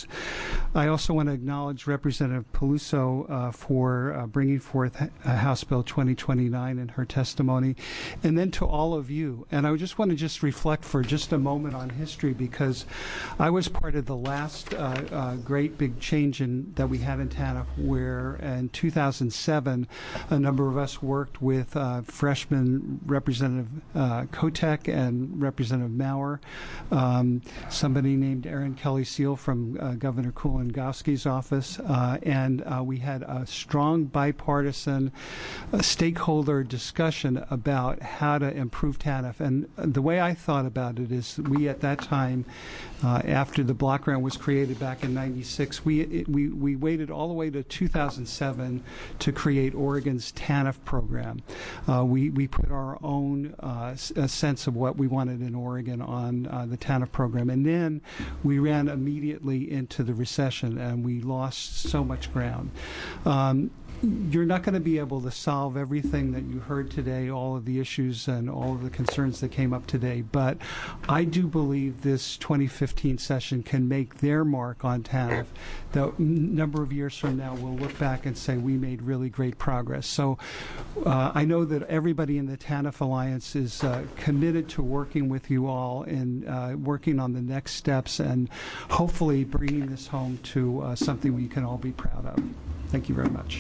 I also want to acknowledge Representative Peluso uh, for uh, bringing forth uh, House Bill twenty twenty-nine in her testimony, and then to all of you. And I just want to just reflect for just a moment on history, because I was part of the last uh, uh, great big change in, that we had in TANF, where in two thousand seven a number of us worked with uh, freshman Representative uh, Kotek and Representative Maurer, um, somebody named Erin Kelly Seal from uh, Governor Kulongoski's office, uh, and uh, we had a strong bipartisan uh, stakeholder discussion about how to improve TANF. And the way I thought about it is, we at that time, uh, after the block grant was created back in ninety-six, we it, we we waited all the way to two thousand seven to create Oregon's TANF program. Uh, we we put our own uh, a sense of what we wanted in Oregon on uh, the TANF program, and then we ran immediately into the recession, and we lost so much ground. Um, You're not going to be able to solve everything that you heard today, all of the issues and all of the concerns that came up today, but I do believe this twenty fifteen session can make their mark on TANF. The number of years from now, we'll look back and say we made really great progress. So uh, I know that everybody in the TANF Alliance is uh, committed to working with you all and uh, working on the next steps, and hopefully bringing this home to uh, something we can all be proud of. Thank you very much.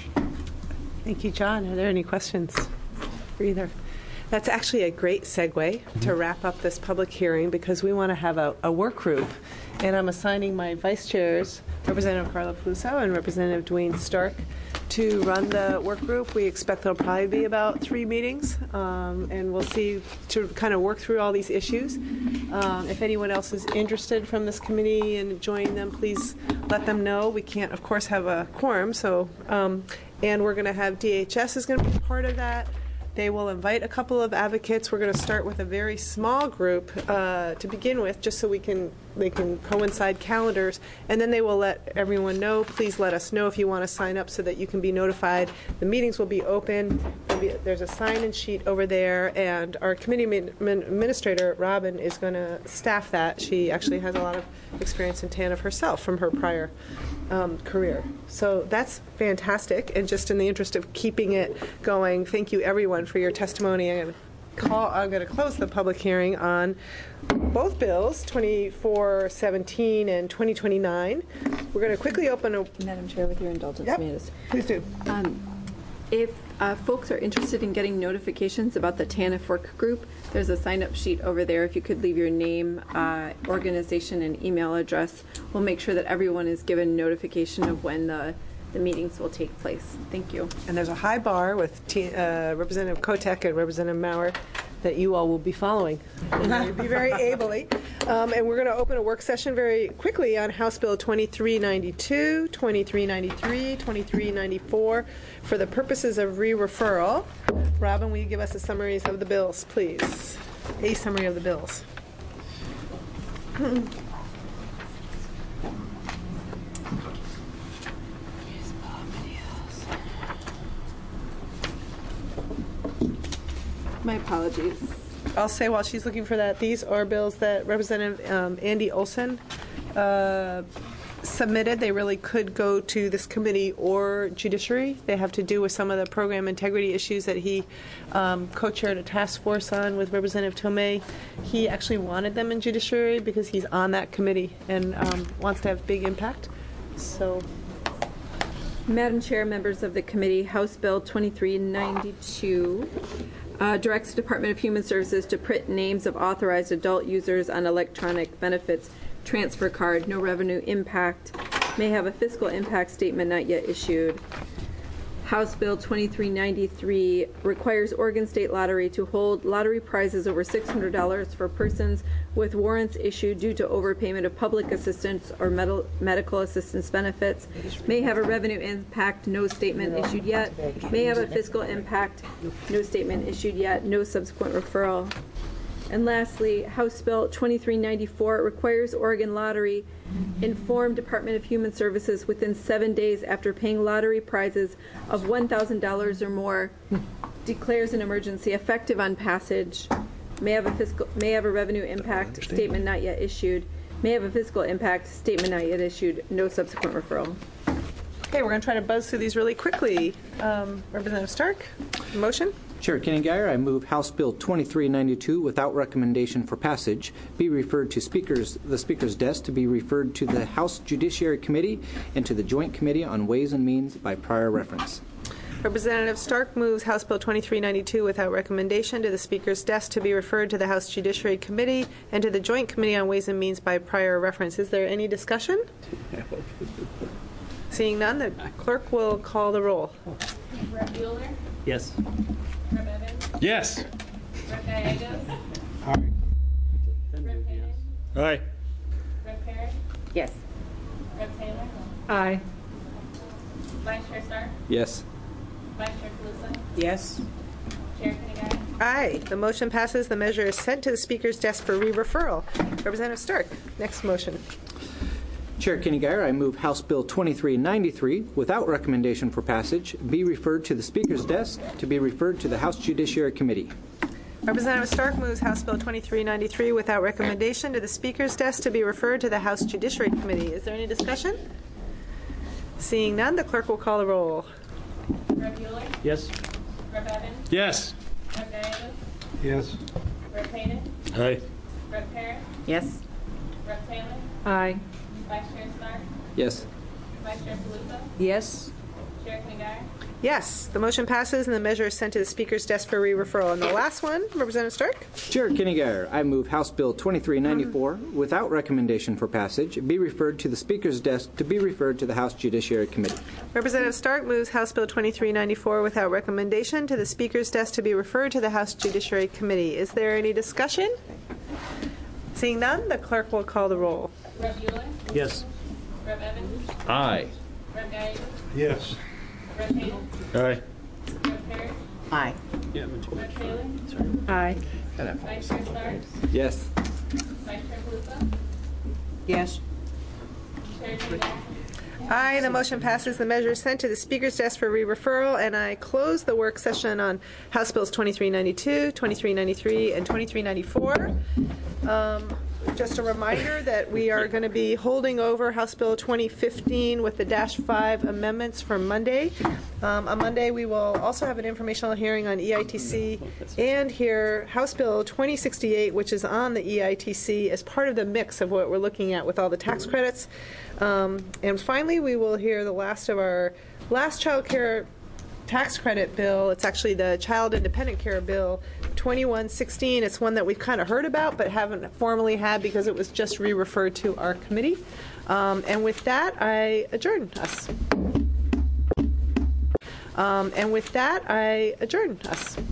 Thank you, John. Are there any questions for either? That's actually a great segue mm-hmm. to wrap up this public hearing, because we want to have a, a work group. And I'm assigning my vice chairs, Representative Carla Peluso and Representative Dwayne Stark, to run the work group. We expect there'll probably be about three meetings, um, and we'll see to kind of work through all these issues. Um, if anyone else is interested from this committee and joining them, please let them know. We can't, of course, have a quorum, so um, and we're going to have D H S is going to be part of that. They will invite a couple of advocates. We're going to start with a very small group uh, to begin with, just so we can they can coincide calendars, and then they will let everyone know. Please let us know if you want to sign up so that you can be notified. The meetings will be open. There'll be, there's a sign-in sheet over there, and our committee min, min, administrator, Robin, is going to staff that. She actually has a lot of experience in T A N F herself from her prior um, career. So that's fantastic, and just in the interest of keeping it going, thank you everyone for your testimony. I'm going to call. I'm going to close the public hearing on both bills, twenty-four seventeen and twenty twenty-nine. We're going to quickly open a... Madam Chair, with your indulgence, yep, may I just- please do. Um, if uh, folks are interested in getting notifications about the T A N F work group, there's a sign-up sheet over there. If you could leave your name, uh, organization, and email address, we'll make sure that everyone is given notification of when the the meetings will take place. Thank you. And there's a high bar with T, uh, Representative Kotek and Representative Maurer that you all will be following. Be very ably. Um, and we're going to open a work session very quickly on House Bill twenty-three ninety-two, twenty-three ninety-three, twenty-three ninety-four for the purposes of re-referral. Robin, will you give us a summaries of the bills, please? A summary of the bills. My apologies. I'll say while she's looking for that, these are bills that Representative um, Andy Olson uh, submitted. They really could go to this committee or judiciary. They have to do with some of the program integrity issues that he um, co-chaired a task force on with Representative Tomei. He actually wanted them in judiciary because he's on that committee and um, wants to have big impact. So, Madam Chair, members of the committee, House Bill twenty-three ninety-two uh, directs the Department of Human Services to print names of authorized adult users on electronic benefits transfer card. No revenue impact. May have a fiscal impact statement not yet issued. House Bill twenty-three ninety-three requires Oregon State Lottery to hold lottery prizes over six hundred dollars for persons with warrants issued due to overpayment of public assistance or med medical assistance benefits. May have a revenue impact, no statement issued yet. May have a fiscal impact, no statement issued yet, no subsequent referral. And lastly, House Bill twenty-three ninety-four requires Oregon Lottery inform Department of Human Services within seven days after paying lottery prizes of one thousand dollars or more, declares an emergency effective on passage, may have a fiscal, may have a revenue impact statement not yet issued, may have a fiscal impact statement not yet issued, no subsequent referral. okay, we're going to try to buzz through these really quickly. Um, Representative Stark, motion? Chair Kenny Geyer, I move House Bill twenty-three ninety-two without recommendation for passage be referred to speakers, the Speaker's desk to be referred to the House Judiciary Committee and to the Joint Committee on Ways and Means by prior reference. Representative Stark moves House Bill twenty-three ninety-two without recommendation to the Speaker's desk to be referred to the House Judiciary Committee and to the Joint Committee on Ways and Means by prior reference. Is there any discussion? Seeing none, the clerk will call the roll. Rep Bueller? Yes. Rep Evans? Yes. Rep Gallegos? Aye. Rep Hayden? Aye. Rep Perry? Yes. Rep Taylor? Aye. Vice Chair Stark? Yes. Vice Chair Calusa? Yes. Chair Kenny Guy? Aye. The motion passes. The measure is sent to the Speaker's desk for re-referral. Representative Stark, next motion. Chair Kenny Geyer, I move House Bill twenty-three ninety-three without recommendation for passage be referred to the Speaker's desk to be referred to the House Judiciary Committee. Representative Stark moves House Bill twenty-three ninety-three without recommendation to the Speaker's desk to be referred to the House Judiciary Committee. Is there any discussion? Seeing none, the clerk will call the roll. Rep Bueller? Yes. Rep Evans? Yes. Rep Gallegos? Yes. Rep Hayden? Aye. Rep Perry? Yes. Rep Taylor? Aye. Vice Chair Stark? Yes. Vice Chair Calusa? Yes. Chair Kenny Guyer. Yes, the motion passes and the measure is sent to the Speaker's desk for re-referral. And the last one, Representative Stark. Chair Kenny Guyer, I move House Bill twenty-three ninety-four, mm-hmm. without recommendation for passage, be referred to the Speaker's desk to be referred to the House Judiciary Committee. Representative Stark moves House Bill twenty-three ninety-four without recommendation to the Speaker's desk to be referred to the House Judiciary Committee. Is there any discussion? Seeing none, the clerk will call the roll. Rep. Euler? Yes. Rep. Evans? Aye. Rep. Geiger? Yes. Rep. Hayden? Aye. Rep. Perry? Aye. Rep. Taylor? Aye. Vice Chair Stark? Yes. Vice Chair Paluso? Yes. Chair Kenny Guyer? Aye, the motion passes. The measure is sent to the Speaker's desk for re-referral, and I close the work session on House Bills twenty-three ninety-two, twenty-three ninety-three, and twenty-three ninety-four. Um, just a reminder that we are going to be holding over House Bill twenty fifteen with the Dash five amendments for Monday. Um, on Monday, we will also have an informational hearing on E I T C and hear House Bill twenty sixty-eight, which is on the E I T C as part of the mix of what we're looking at with all the tax credits. Um, and finally, we will hear the last of our last child care tax credit bill. It's actually the Child Independent Care Bill twenty-one sixteen. It's one that we've kind of heard about but haven't formally had because it was just re-referred to our committee. Um, and with that, I adjourn us. Um, and with that, I adjourn us.